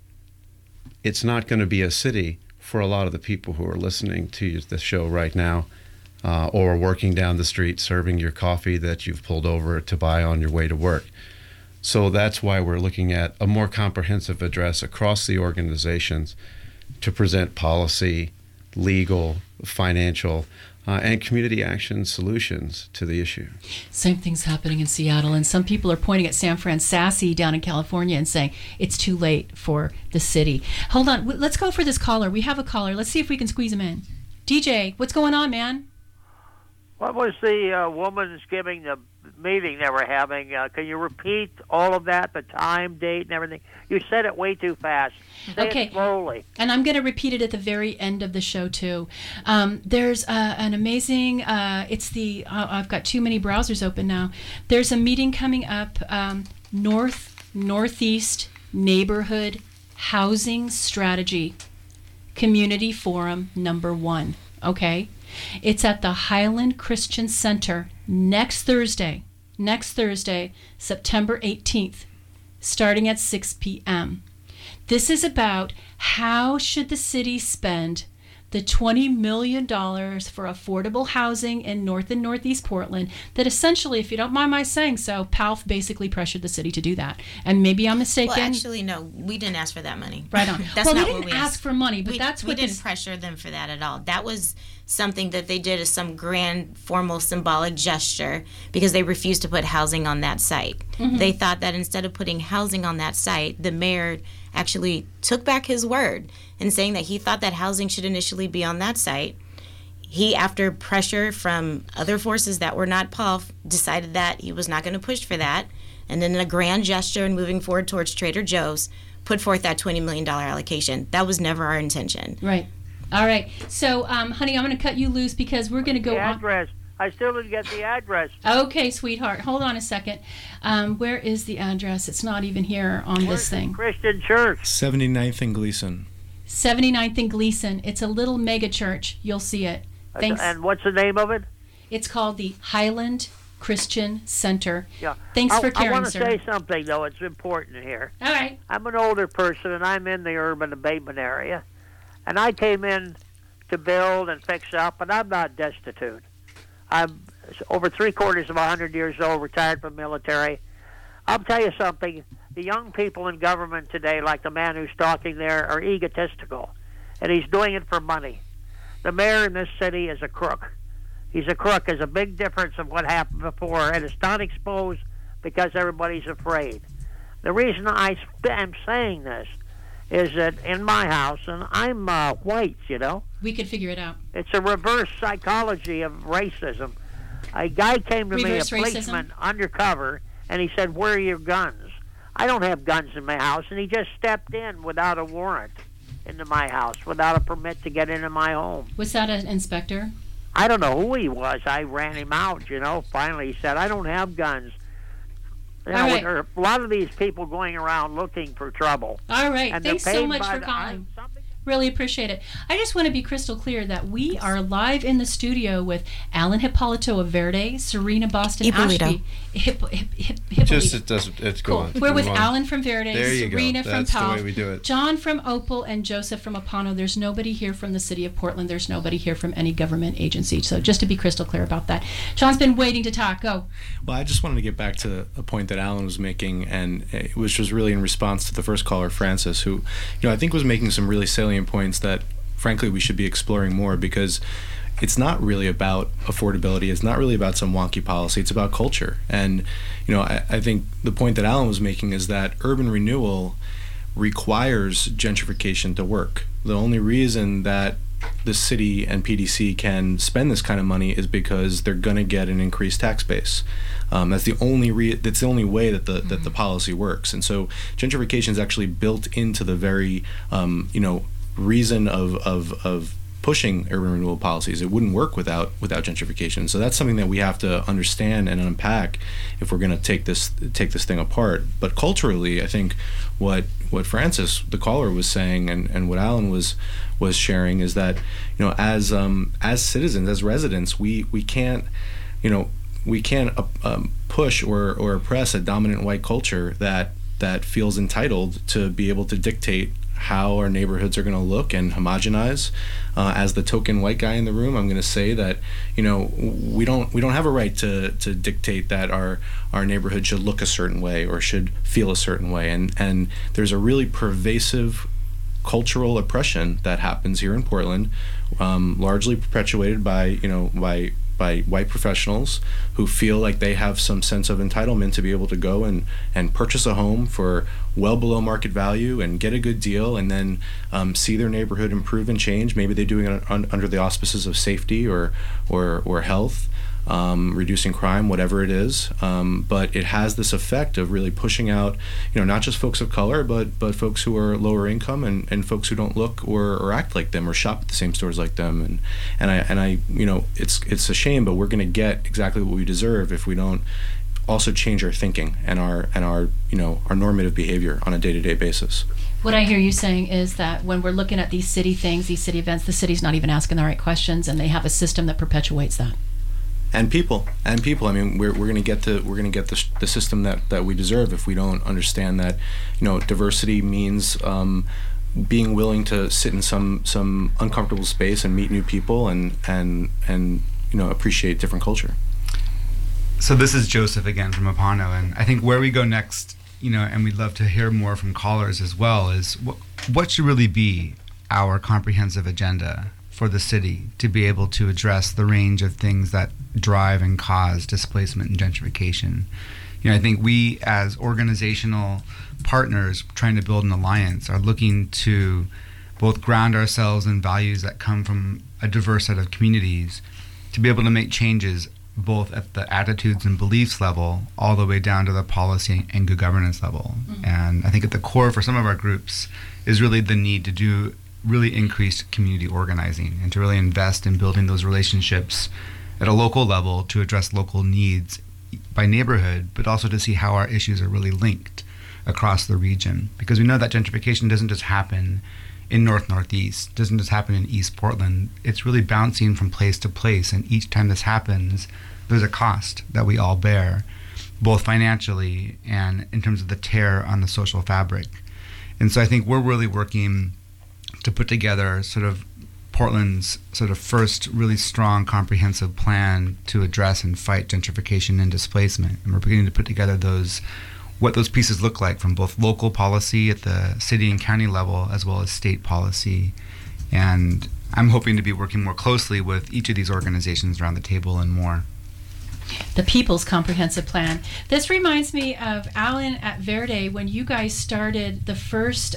it's not going to be a city for a lot of the people who are listening to the show right now or working down the street serving your coffee that you've pulled over to buy on your way to work. So that's why we're looking at a more comprehensive address across the organizations to present policy, legal, financial, and community action solutions to the issue. Same thing's happening in Seattle, and some people are pointing at San Fran Sassy down in California and saying it's too late for the city. Hold on, let's go for this caller. We have a caller. Let's see if we can squeeze him in. DJ, what's going on, man? What was the woman's giving the meeting they were having? Can you repeat all of that, the time, date, and everything? You said it way too fast. Say it slowly. And I'm going to repeat it at the very end of the show, too. There's an amazing, I've got too many browsers open now. There's a meeting coming up, Northeast Neighborhood Housing Strategy Community Forum #1, okay? It's at the Highland Christian Center next Thursday, September 18th, starting at 6 p.m. This is about how should the city spend the $20 million for affordable housing in North and Northeast Portland that essentially, if you don't mind my saying so, PALF basically pressured the city to do that. And maybe I'm mistaken. Well, actually, no, we didn't ask for that money. Right on. That's well, not we what didn't we ask for money, but that's what we didn't pressure them for that at all. That was something that they did as some grand, formal, symbolic gesture because they refused to put housing on that site. Mm-hmm. They thought that instead of putting housing on that site, the mayor actually took back his word in saying that he thought that housing should initially be on that site. He, after pressure from other forces that were not PALF, decided that he was not going to push for that. And then in a grand gesture and moving forward towards Trader Joe's, put forth that $20 million allocation. That was never our intention. Right. All right. So, honey, I'm going to cut you loose because we're going to go the on. Address. I still didn't get the address. Okay, sweetheart. Hold on a second. Where is the address? It's not even here on this thing. Christian Church. 79th and Gleason. 79th and Gleason. It's a little mega church. You'll see it. Thanks. And what's the name of it? It's called the Highland Christian Center. Yeah. Thanks for caring, I want to sir. say something, though. It's important here. All right. I'm an older person, and I'm in the urban abatement area. And I came in to build and fix up, and I'm not destitute. I'm over 3/4 of 100 years old, retired from the military. I'll tell you something. The young people in government today, like the man who's talking there, are egotistical. And he's doing it for money. The mayor in this city is a crook. He's a crook. There's a big difference of what happened before, and it's not exposed because everybody's afraid. The reason I am saying this is that in my house, and I'm white, you know. We could figure it out. It's a reverse psychology of racism. A guy came to Reverse me, a policeman, undercover, and he said, "Where are your guns?" I don't have guns in my house, and he just stepped in without a warrant into my house, without a permit to get into my home. Was that an inspector? I don't know who he was. I ran him out, you know. Finally, he said, "I don't have guns." You know, right. There are a lot of these people going around looking for trouble. All right. And Thanks so much for calling. Really appreciate it. I just want to be crystal clear that we are live in the studio with Alan Hippolito of Verde, Serena Boston Ashby. It's cool. going. We're with Move on. Alan from Verde, There you Serena go. from That's PALF, the way we do it. John from Opal, and Joseph from Apano. There's nobody here from the city of Portland. There's nobody here from any government agency. So just to be crystal clear about that. John's been waiting to talk. Go. Well, I just wanted to get back to a point that Alan was making, and which was really in response to the first caller, Francis, who, I think was making some really salient points that, frankly, we should be exploring more, because it's not really about affordability. It's not really about some wonky policy. It's about culture. And, I think the point that Alan was making is that urban renewal requires gentrification to work. The only reason that the city and PDC can spend this kind of money is because they're going to get an increased tax base. That's the only way that the policy works. And so gentrification is actually built into the very reason of pushing urban renewal policies. It wouldn't work without gentrification. So that's something that we have to understand and unpack if we're going to take this thing apart. But culturally, I think what Francis, the caller, was saying, and what Alan was sharing is that, as citizens, as residents, we can't push or oppress a dominant white culture that feels entitled to be able to dictate how our neighborhoods are going to look and homogenize. As the token white guy in the room, I'm going to say that, you know, we don't have a right to dictate that our neighborhood should look a certain way or should feel a certain way. And there's a really pervasive cultural oppression that happens here in Portland, largely perpetuated by white professionals who feel like they have some sense of entitlement to be able to go and purchase a home for well below market value and get a good deal, and then see their neighborhood improve and change. Maybe they're doing it under the auspices of safety or health, reducing crime, whatever it is. But it has this effect of really pushing out, you know, not just folks of color, but folks who are lower income and folks who don't look or act like them or shop at the same stores like them. And I you know, it's a shame, but we're going to get exactly what we deserve if we don't also change our thinking and our you know, our normative behavior on a day-to-day basis. What I hear you saying is that when we're looking at these city things, these city events, the city's not even asking the right questions, and they have a system that perpetuates that. And people. I mean, we're going to get the system that we deserve if we don't understand that, you know, diversity means being willing to sit in some uncomfortable space and meet new people and you know, appreciate different culture. So this is Joseph again from Apano, and I think where we go next, you know, and we'd love to hear more from callers as well, is what should really be our comprehensive agenda for the city to be able to address the range of things that drive and cause displacement and gentrification. You know, I think we as organizational partners trying to build an alliance are looking to both ground ourselves in values that come from a diverse set of communities to be able to make changes both at the attitudes and beliefs level all the way down to the policy and good governance level. Mm-hmm. And I think at the core for some of our groups is really the need to do really increased community organizing and to really invest in building those relationships at a local level to address local needs by neighborhood, but also to see how our issues are really linked across the region. Because we know that gentrification doesn't just happen in Northeast, doesn't just happen in East Portland. It's really bouncing from place to place, and each time this happens, there's a cost that we all bear, both financially and in terms of the tear on the social fabric. And so I think we're really working to put together sort of Portland's sort of first really strong comprehensive plan to address and fight gentrification and displacement. And we're beginning to put together what those pieces look like from both local policy at the city and county level as well as state policy. And I'm hoping to be working more closely with each of these organizations around the table and more. The People's Comprehensive Plan. This reminds me of Alan at Verde when you guys started the first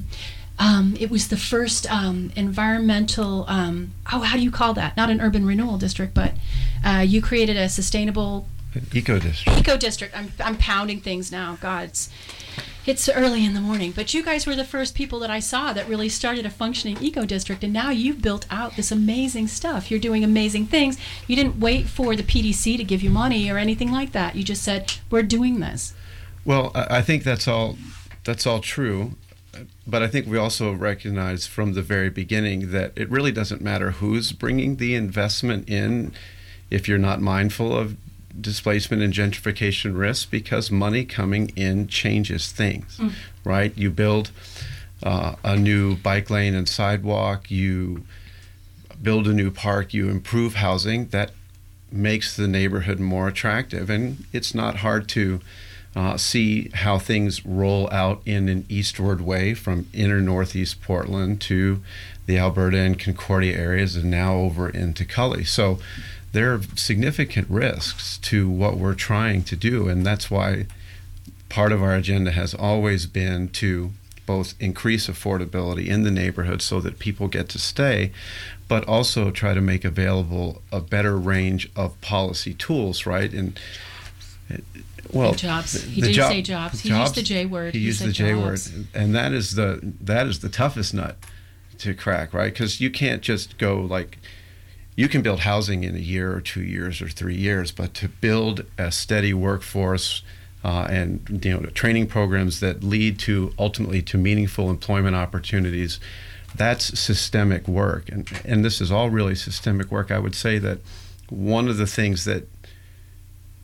it was the first environmental, how do you call that? Not an urban renewal district, but you created a sustainable eco district. Eco district. I'm pounding things now. God, it's early in the morning. But you guys were the first people that I saw that really started a functioning eco district, and now you've built out this amazing stuff. You're doing amazing things. You didn't wait for the PDC to give you money or anything like that. You just said, we're doing this. Well, I think that's all true. But I think we also recognize from the very beginning that it really doesn't matter who's bringing the investment in if you're not mindful of displacement and gentrification risks, because money coming in changes things, right? You build a new bike lane and sidewalk, you build a new park, you improve housing, that makes the neighborhood more attractive. And it's not hard to see how things roll out in an eastward way from inner Northeast Portland to the Alberta and Concordia areas and now over into Cully. So there are significant risks to what we're trying to do, and that's why part of our agenda has always been to both increase affordability in the neighborhood so that people get to stay, but also try to make available a better range of policy tools, right? And well, jobs. He didn't say jobs. He used the J word. He used the J word, and that is the toughest nut to crack, right? Because you can't just go like, you can build housing in a year or 2 years or 3 years, but to build a steady workforce and training programs that lead to ultimately to meaningful employment opportunities, that's systemic work, and this is all really systemic work. I would say that one of the things that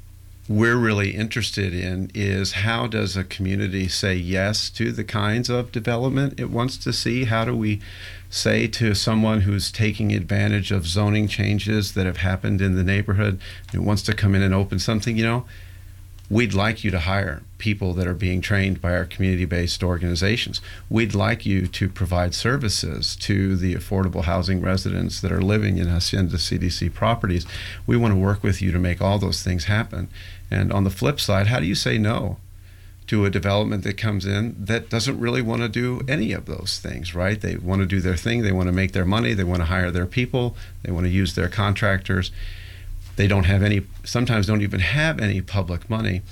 we're really interested in is how does a community say yes to the kinds of development it wants to see? How do we say to someone who's taking advantage of zoning changes that have happened in the neighborhood, who wants to come in and open something, we'd like you to hire people that are being trained by our community-based organizations. We'd like you to provide services to the affordable housing residents that are living in Hacienda CDC properties. We want to work with you to make all those things happen. And on the flip side, how do you say no to a development that comes in that doesn't really want to do any of those things, right? They want to do their thing, they want to make their money, they want to hire their people, they want to use their contractors. They don't have any, sometimes don't even have any public money.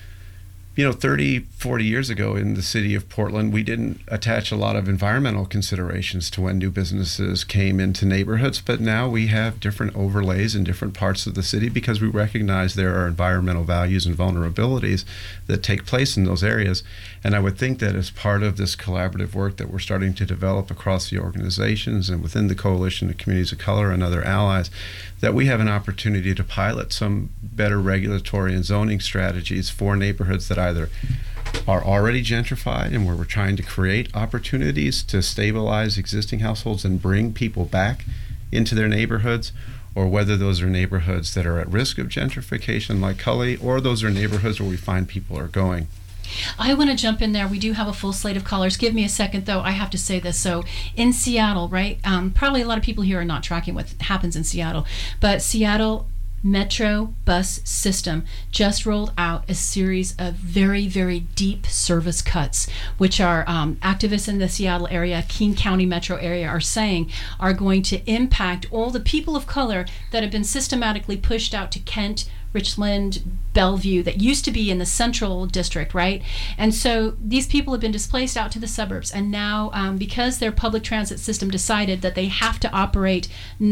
30, 40 years ago in the city of Portland, we didn't attach a lot of environmental considerations to when new businesses came into neighborhoods, but now we have different overlays in different parts of the city because we recognize there are environmental values and vulnerabilities that take place in those areas. And I would think that as part of this collaborative work that we're starting to develop across the organizations and within the Coalition of Communities of Color and other allies, that we have an opportunity to pilot some better regulatory and zoning strategies for neighborhoods that either are already gentrified and where we're trying to create opportunities to stabilize existing households and bring people back into their neighborhoods, or whether those are neighborhoods that are at risk of gentrification like Cully, or those are neighborhoods where we find people are going. I want to jump in there. We do have a full slate of callers. Give me a second, though. I have to say this. So in Seattle, right, probably a lot of people here are not tracking what happens in Seattle, but Seattle Metro bus system just rolled out a series of very, very deep service cuts, which are activists in the Seattle area, King County metro area, are saying are going to impact all the people of color that have been systematically pushed out to Kent, Richland, Bellevue, that used to be in the central district, right? And so these people have been displaced out to the suburbs, and now because their public transit system decided that they have to operate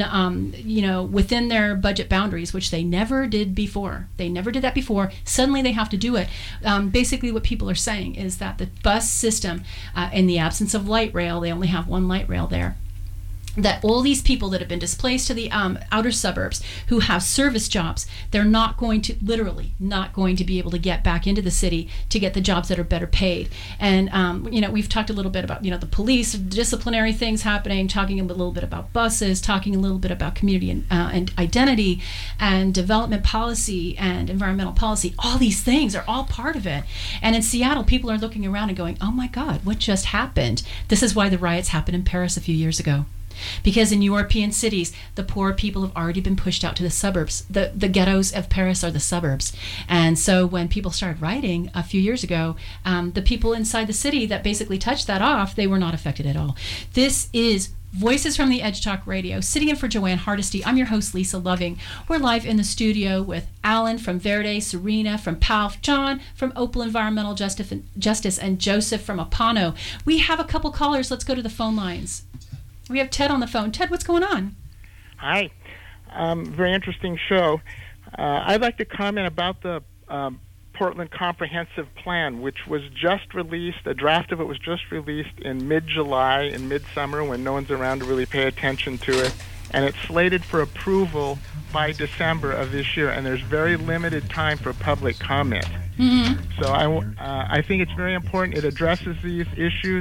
within their budget boundaries, which they never did before. They never did that before. Suddenly they have to do it. Basically what people are saying is that the bus system, in the absence of light rail, they only have one light rail there, that all these people that have been displaced to the outer suburbs who have service jobs, they're literally not going to be able to get back into the city to get the jobs that are better paid. And, we've talked a little bit about, the police, disciplinary things happening, talking a little bit about buses, talking a little bit about community and identity and development policy and environmental policy. All these things are all part of it. And in Seattle, people are looking around and going, oh my God, what just happened? This is why the riots happened in Paris a few years ago. Because in European cities, the poor people have already been pushed out to the suburbs. The ghettos of Paris are the suburbs. And so when people started rioting a few years ago, the people inside the city that basically touched that off, they were not affected at all. This is Voices from the Edge Talk Radio. Sitting in for Joanne Hardesty, I'm your host, Lisa Loving. We're live in the studio with Alan from Verde, Serena from PALF, John from Opal Environmental Justice, and Joseph from Apano. We have a couple callers. Let's go to the phone lines. We have Ted on the phone. Ted, what's going on? Hi. Very interesting show. I'd like to comment about the Portland Comprehensive Plan, which was just released. A draft of it was just released in mid-July and mid-summer when no one's around to really pay attention to it. And it's slated for approval by December of this year, and there's very limited time for public comment. Mm-hmm. So I think it's very important. It addresses these issues.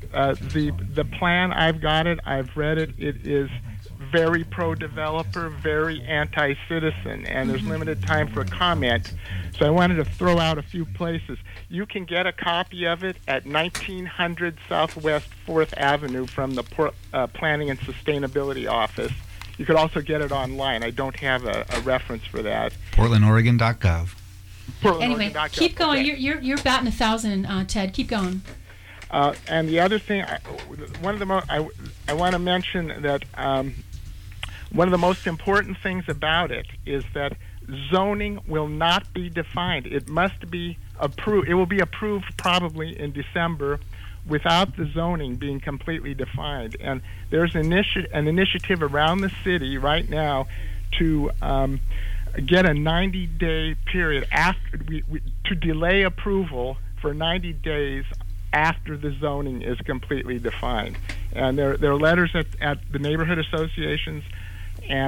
The plan, I've got it, I've read it, it is very pro-developer, very anti-citizen, and there's limited time for comment. So I wanted to throw out a few places. You can get a copy of it at 1900 Southwest 4th Avenue from the Planning and Sustainability Office. You could also get it online. I don't have a reference for that. PortlandOregon.gov. Anyway, keep going. Okay. You're batting 1,000, Ted. Keep going. And the other thing, one of the I want to mention that one of the most important things about it is that zoning will not be defined. It must be approved. It will be approved probably in December without the zoning being completely defined. And there's an initiative around the city right now to get a 90-day period after to delay approval for 90 days after the zoning is completely defined. And there are letters at the neighborhood associations and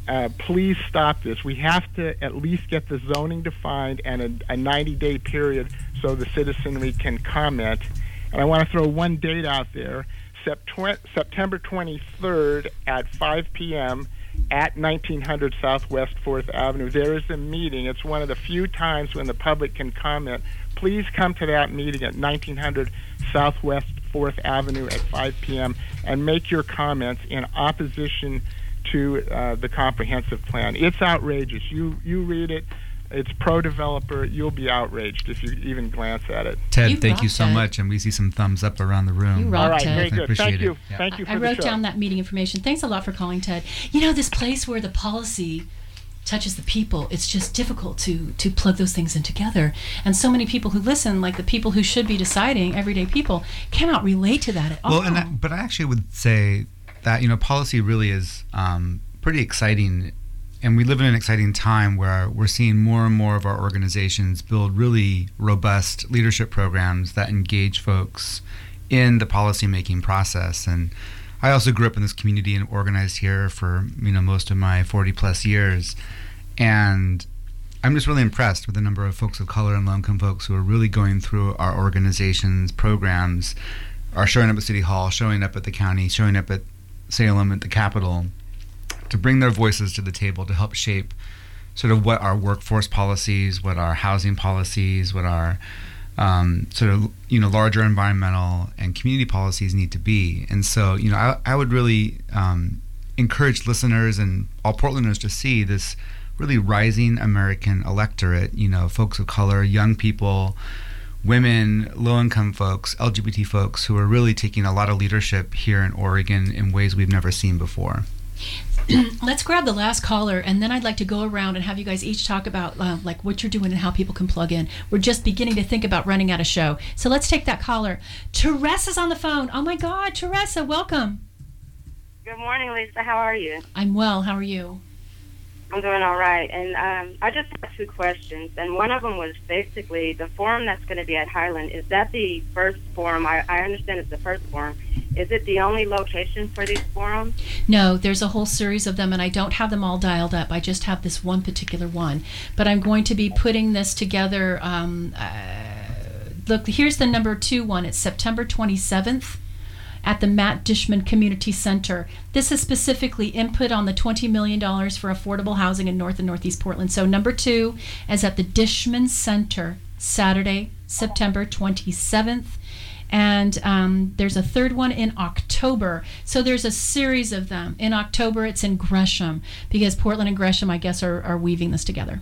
please stop this. We have to at least get the zoning defined and a 90-day period so the citizenry can comment. And I want to throw one date out there, September 23rd at 5 p.m. at 1900 Southwest 4th Avenue. There is a meeting. It's one of the few times when the public can comment. Please come to that meeting at 1900 Southwest 4th Avenue at 5 p.m. and make your comments in opposition to the comprehensive plan. It's outrageous. You read it. It's pro-developer. You'll be outraged if you even glance at it. Ted, thank you so much, and we see some thumbs up around the room. You rock, All right, Ted. very good. Appreciate Thank you. it. Yeah. Thank you for I the wrote show. down that meeting information. Thanks a lot for calling, Ted. You know, this place where the policy touches the people, it's just difficult to plug those things in together. And so many people who listen, like the people who should be deciding, everyday people, cannot relate to that at all. Well, but I actually would say that, policy really is pretty exciting. And we live in an exciting time where we're seeing more and more of our organizations build really robust leadership programs that engage folks in the policymaking process. And I also grew up in this community and organized here for most of my 40-plus years. And I'm just really impressed with the number of folks of color and low-income folks who are really going through our organization's programs, are showing up at City Hall, showing up at the county, showing up at Salem, at the Capitol, to bring their voices to the table to help shape sort of what our workforce policies, what our housing policies, what our larger environmental and community policies need to be. And so, I would really encourage listeners and all Portlanders to see this really rising American electorate, folks of color, young people, women, low-income folks, LGBT folks who are really taking a lot of leadership here in Oregon in ways we've never seen before. Let's grab the last caller, and then I'd like to go around and have you guys each talk about like what you're doing and how people can plug in. We're just beginning to think about running out a show. So let's take that caller. Teresa's on the phone. Oh my God, Teresa, welcome. Good morning, Lisa. How are you? I'm well. How are you? I'm doing all right. And I just have two questions. And one of them was basically the forum that's going to be at Highland. Is that the first forum? I understand it's the first forum. Is it the only location for these forums? No, there's a whole series of them, and I don't have them all dialed up. I just have this one particular one. But I'm going to be putting this together. Look, here's the number 2 one. It's September 27th. At the Matt Dishman Community Center. This is specifically input on the $20 million for affordable housing in North and Northeast Portland. So number 2 is at the Dishman Center, Saturday, September 27th. And there's a third one in October. So there's a series of them. In October, it's in Gresham, because Portland and Gresham, I guess, are weaving this together.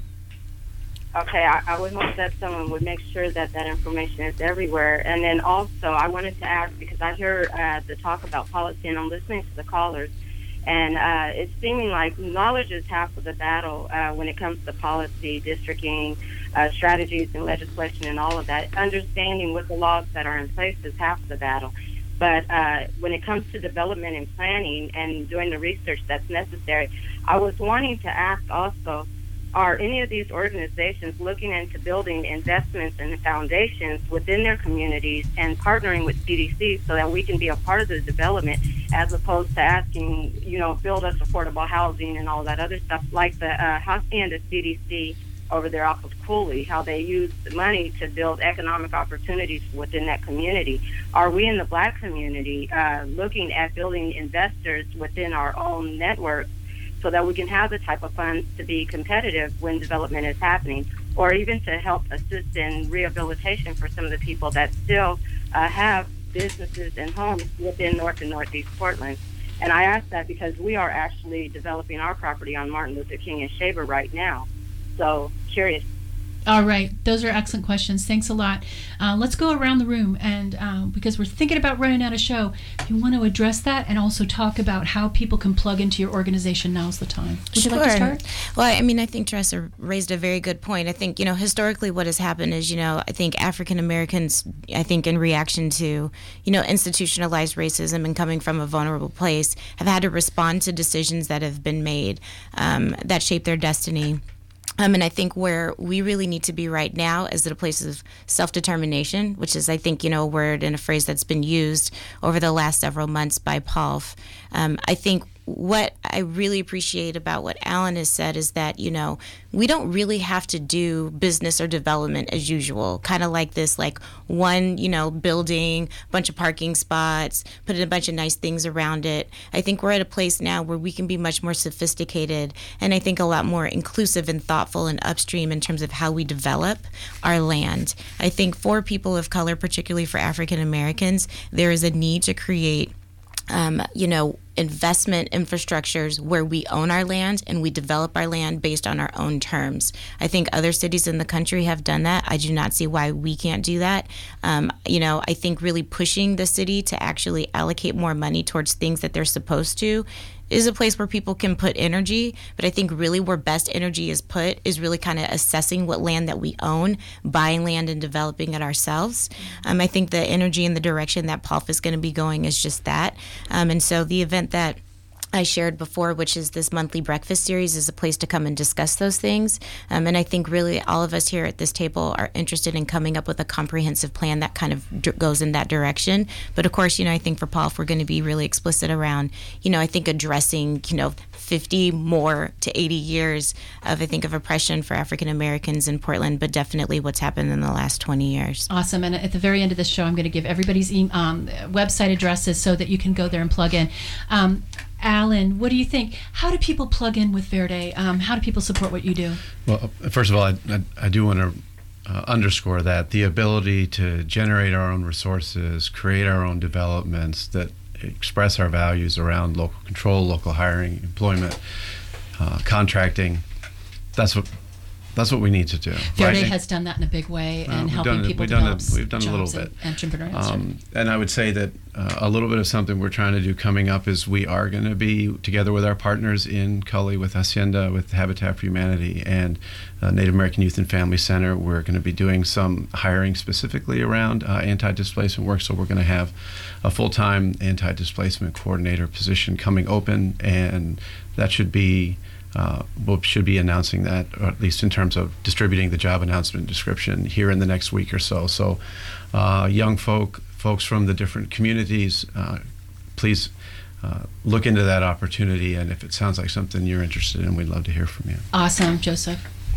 Okay, I would hope that someone would make sure that that information is everywhere. And then also, I wanted to ask, because I hear the talk about policy, and I'm listening to the callers, and it's seeming like knowledge is half of the battle when it comes to policy, districting, strategies, and legislation, and all of that. Understanding what the laws that are in place is half the battle. But when it comes to development and planning and doing the research that's necessary, I was wanting to ask also, are any of these organizations looking into building investments and foundations within their communities and partnering with CDC so that we can be a part of the development, as opposed to asking, build us affordable housing and all that other stuff, like the Hacienda CDC over there off of Cooley, how they use the money to build economic opportunities within that community. Are we in the Black community looking at building investors within our own network so that we can have the type of funds to be competitive when development is happening, or even to help assist in rehabilitation for some of the people that still have businesses and homes within North and Northeast Portland? And I ask that because we are actually developing our property on Martin Luther King and Shaver right now. So, curious. All right. Those are excellent questions. Thanks a lot. Let's go around the room, and because we're thinking about running out of show, if you want to address that and also talk about how people can plug into your organization, now's the time. Would you like to start? Well, I think Teresa raised a very good point. I think, historically what has happened is, I think African Americans, in reaction to, institutionalized racism and coming from a vulnerable place, have had to respond to decisions that have been made that shape their destiny. And I think where we really need to be right now is at a place of self-determination, which is, I think, a word and a phrase that's been used over the last several months by POLF. I think what I really appreciate about what Alan has said is that, we don't really have to do business or development as usual, kind of like this, like one, building, bunch of parking spots, put in a bunch of nice things around it. I think we're at a place now where we can be much more sophisticated and I think a lot more inclusive and thoughtful and upstream in terms of how we develop our land. I think for people of color, particularly for African Americans, there is a need to create investment infrastructures where we own our land and we develop our land based on our own terms. I think other cities in the country have done that. I do not see why we can't do that. I think really pushing the city to actually allocate more money towards things that they're supposed to is a place where people can put energy, but I think really where best energy is put is really kind of assessing what land that we own, buying land and developing it ourselves. I think the energy and the direction that POLF is going to be going is just that. And so the event that I shared before, which is this monthly breakfast series, is a place to come and discuss those things. And I think really all of us here at this table are interested in coming up with a comprehensive plan that kind of goes in that direction. But of course, I think for POLF, we're going to be really explicit around, I think addressing, 50 more to 80 years of oppression for African Americans in Portland, but definitely what's happened in the last 20 years. Awesome. And at the very end of this show, I'm going to give everybody's website addresses so that you can go there and plug in. Alan, what do you think? How do people plug in with Verde? How do people support what you do? Well, first of all, I do want to underscore that the ability to generate our own resources, create our own developments that express our values around local control, local hiring, employment, contracting, that's what we need to do. Verde has done that in a big way and helping people develop jobs. We've done a little bit. Entrepreneurship. And I would say that a little bit of something we're trying to do coming up is we are going to be together with our partners in Cully, with Hacienda, with Habitat for Humanity, and Native American Youth and Family Center. We're going to be doing some hiring specifically around anti-displacement work. So we're going to have a full-time anti-displacement coordinator position coming open, and that should be should be announcing that, or at least in terms of distributing the job announcement description here in the next week or so. So young folks from the different communities, please look into that opportunity, and if it sounds like something you're interested in, we'd love to hear from you. Awesome. Joseph?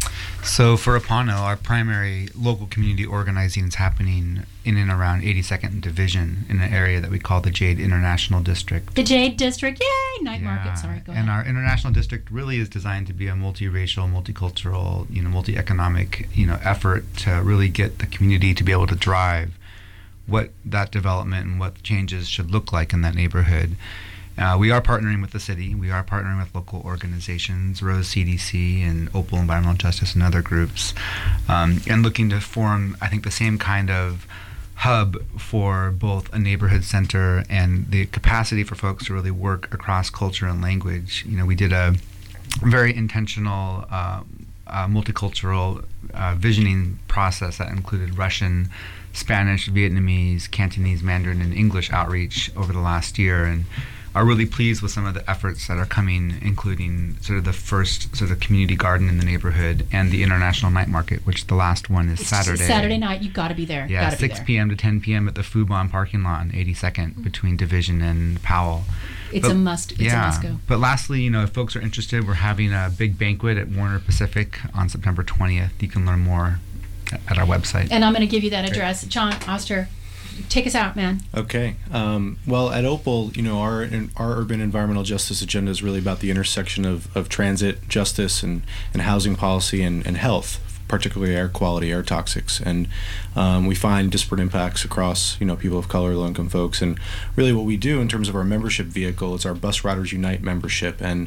So for Apano, our primary local community organizing is happening in and around 82nd Division in an area that we call the Jade International District. The Jade District, yay! Night market, sorry, go ahead. And our international district really is designed to be a multiracial, multicultural, multi-economic, effort to really get the community to be able to drive what that development and what changes should look like in that neighborhood. We are partnering with the city. We are partnering with local organizations, Rose CDC and Opal Environmental Justice and other groups, and looking to form, I think, the same kind of hub for both a neighborhood center and the capacity for folks to really work across culture and language. We did a very intentional multicultural visioning process that included Russian, Spanish, Vietnamese, Cantonese, Mandarin, and English outreach over the last year, and are really pleased with some of the efforts that are coming, including sort of the first sort of community garden in the neighborhood and the international night market, which the last one is Saturday. Saturday night, you've got to be there. Yeah, 6 p.m. to 10 p.m. at the Fubon parking lot on 82nd between Division and Powell. It's a must. It's a must go. But lastly, if folks are interested, we're having a big banquet at Warner Pacific on September 20th. You can learn more at our website. And I'm going to give you that address. Great. John Oster, take us out, man. Okay. Well, at Opal, our urban environmental justice agenda is really about the intersection of transit, justice, and housing policy and health, particularly air quality, air toxics. And we find disparate impacts across, people of color, low-income folks. And really what we do in terms of our membership vehicle is our Bus Riders Unite membership. And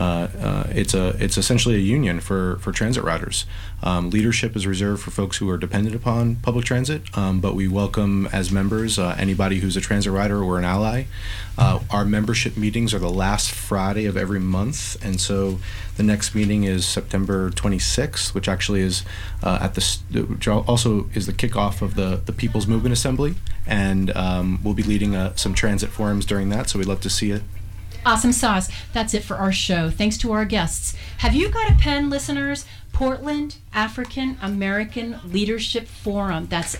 it's essentially a union for transit riders. Leadership is reserved for folks who are dependent upon public transit, but we welcome as members anybody who's a transit rider or an ally. Our membership meetings are the last Friday of every month, and so the next meeting is September 26th, which actually is which also is the kickoff of the People's Movement Assembly, and we'll be leading some transit forums during that, so we'd love to see you Awesome sauce. That's it for our show. Thanks to our guests. Have you got a pen, listeners? Portland African American Leadership Forum. That's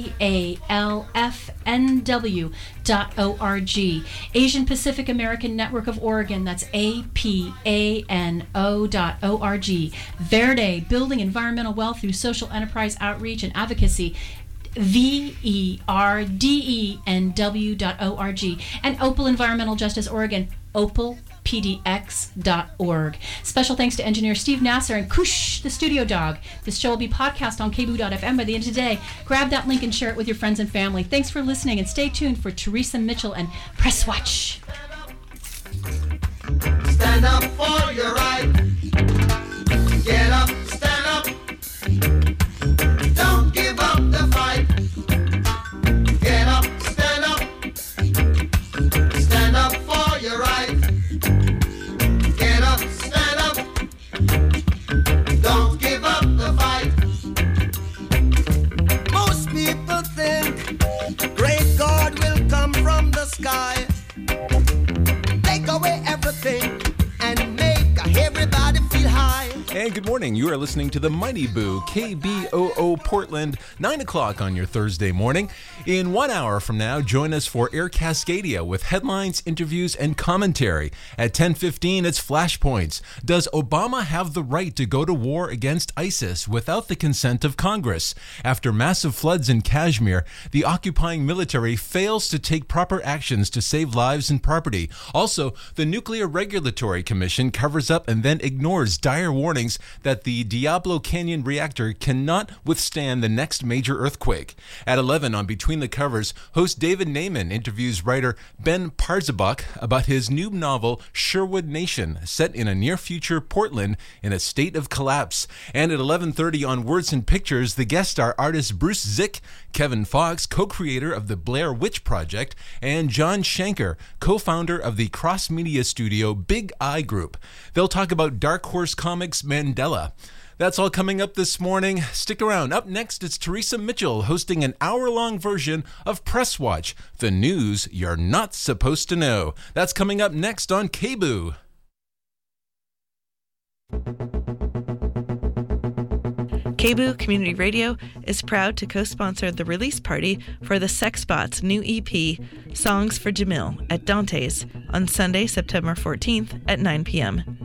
AALFNW.org. Asian Pacific American Network of Oregon. That's APANO.org. Verde, Building Environmental Wealth Through Social Enterprise Outreach and Advocacy. VERDENW.org. And Opal Environmental Justice Oregon. OpalPDX.org. Special thanks to engineer Steve Nasser and Kush, the studio dog. This show will be podcast on KBOO.FM by the end of today. Grab that link and share it with your friends and family. Thanks for listening, and stay tuned for Teresa Mitchell and Press Watch. Stand up for your right. Get up, stand up. Don't give up the fight. Get up, stand up. Stand up for your right. Get up, stand up. Don't give up the fight. Most people think great God will come from the sky, take away everything and make everybody feel high. And good morning. You are listening to the Mighty Boo, KBOO Portland, 9 o'clock on your Thursday morning. In 1 hour from now, join us for Air Cascadia with headlines, interviews, and commentary. At 10:15, it's Flashpoints. Does Obama have the right to go to war against ISIS without the consent of Congress? After massive floods in Kashmir, the occupying military fails to take proper actions to save lives and property. Also, the Nuclear Regulatory Commission covers up and then ignores dire warnings that the Diablo Canyon reactor cannot withstand the next major earthquake. At 11 on Between the Covers, host David Naiman interviews writer Ben Parzabak about his new novel Sherwood Nation, set in a near-future Portland in a state of collapse. And at 11:30 on Words and Pictures, the guest star artists Bruce Zick, Kevin Fox, co-creator of the Blair Witch Project, and John Shanker, co-founder of the cross-media studio Big Eye Group. They'll talk about Dark Horse Comics' Mandela. That's all coming up this morning. Stick around. Up next, it's Teresa Mitchell hosting an hour-long version of Press Watch, the news you're not supposed to know. That's coming up next on KBOO. KBOO Community Radio is proud to co-sponsor the release party for the Sex Bots' new EP, Songs for Jamil, at Dante's on Sunday, September 14th at 9 p.m.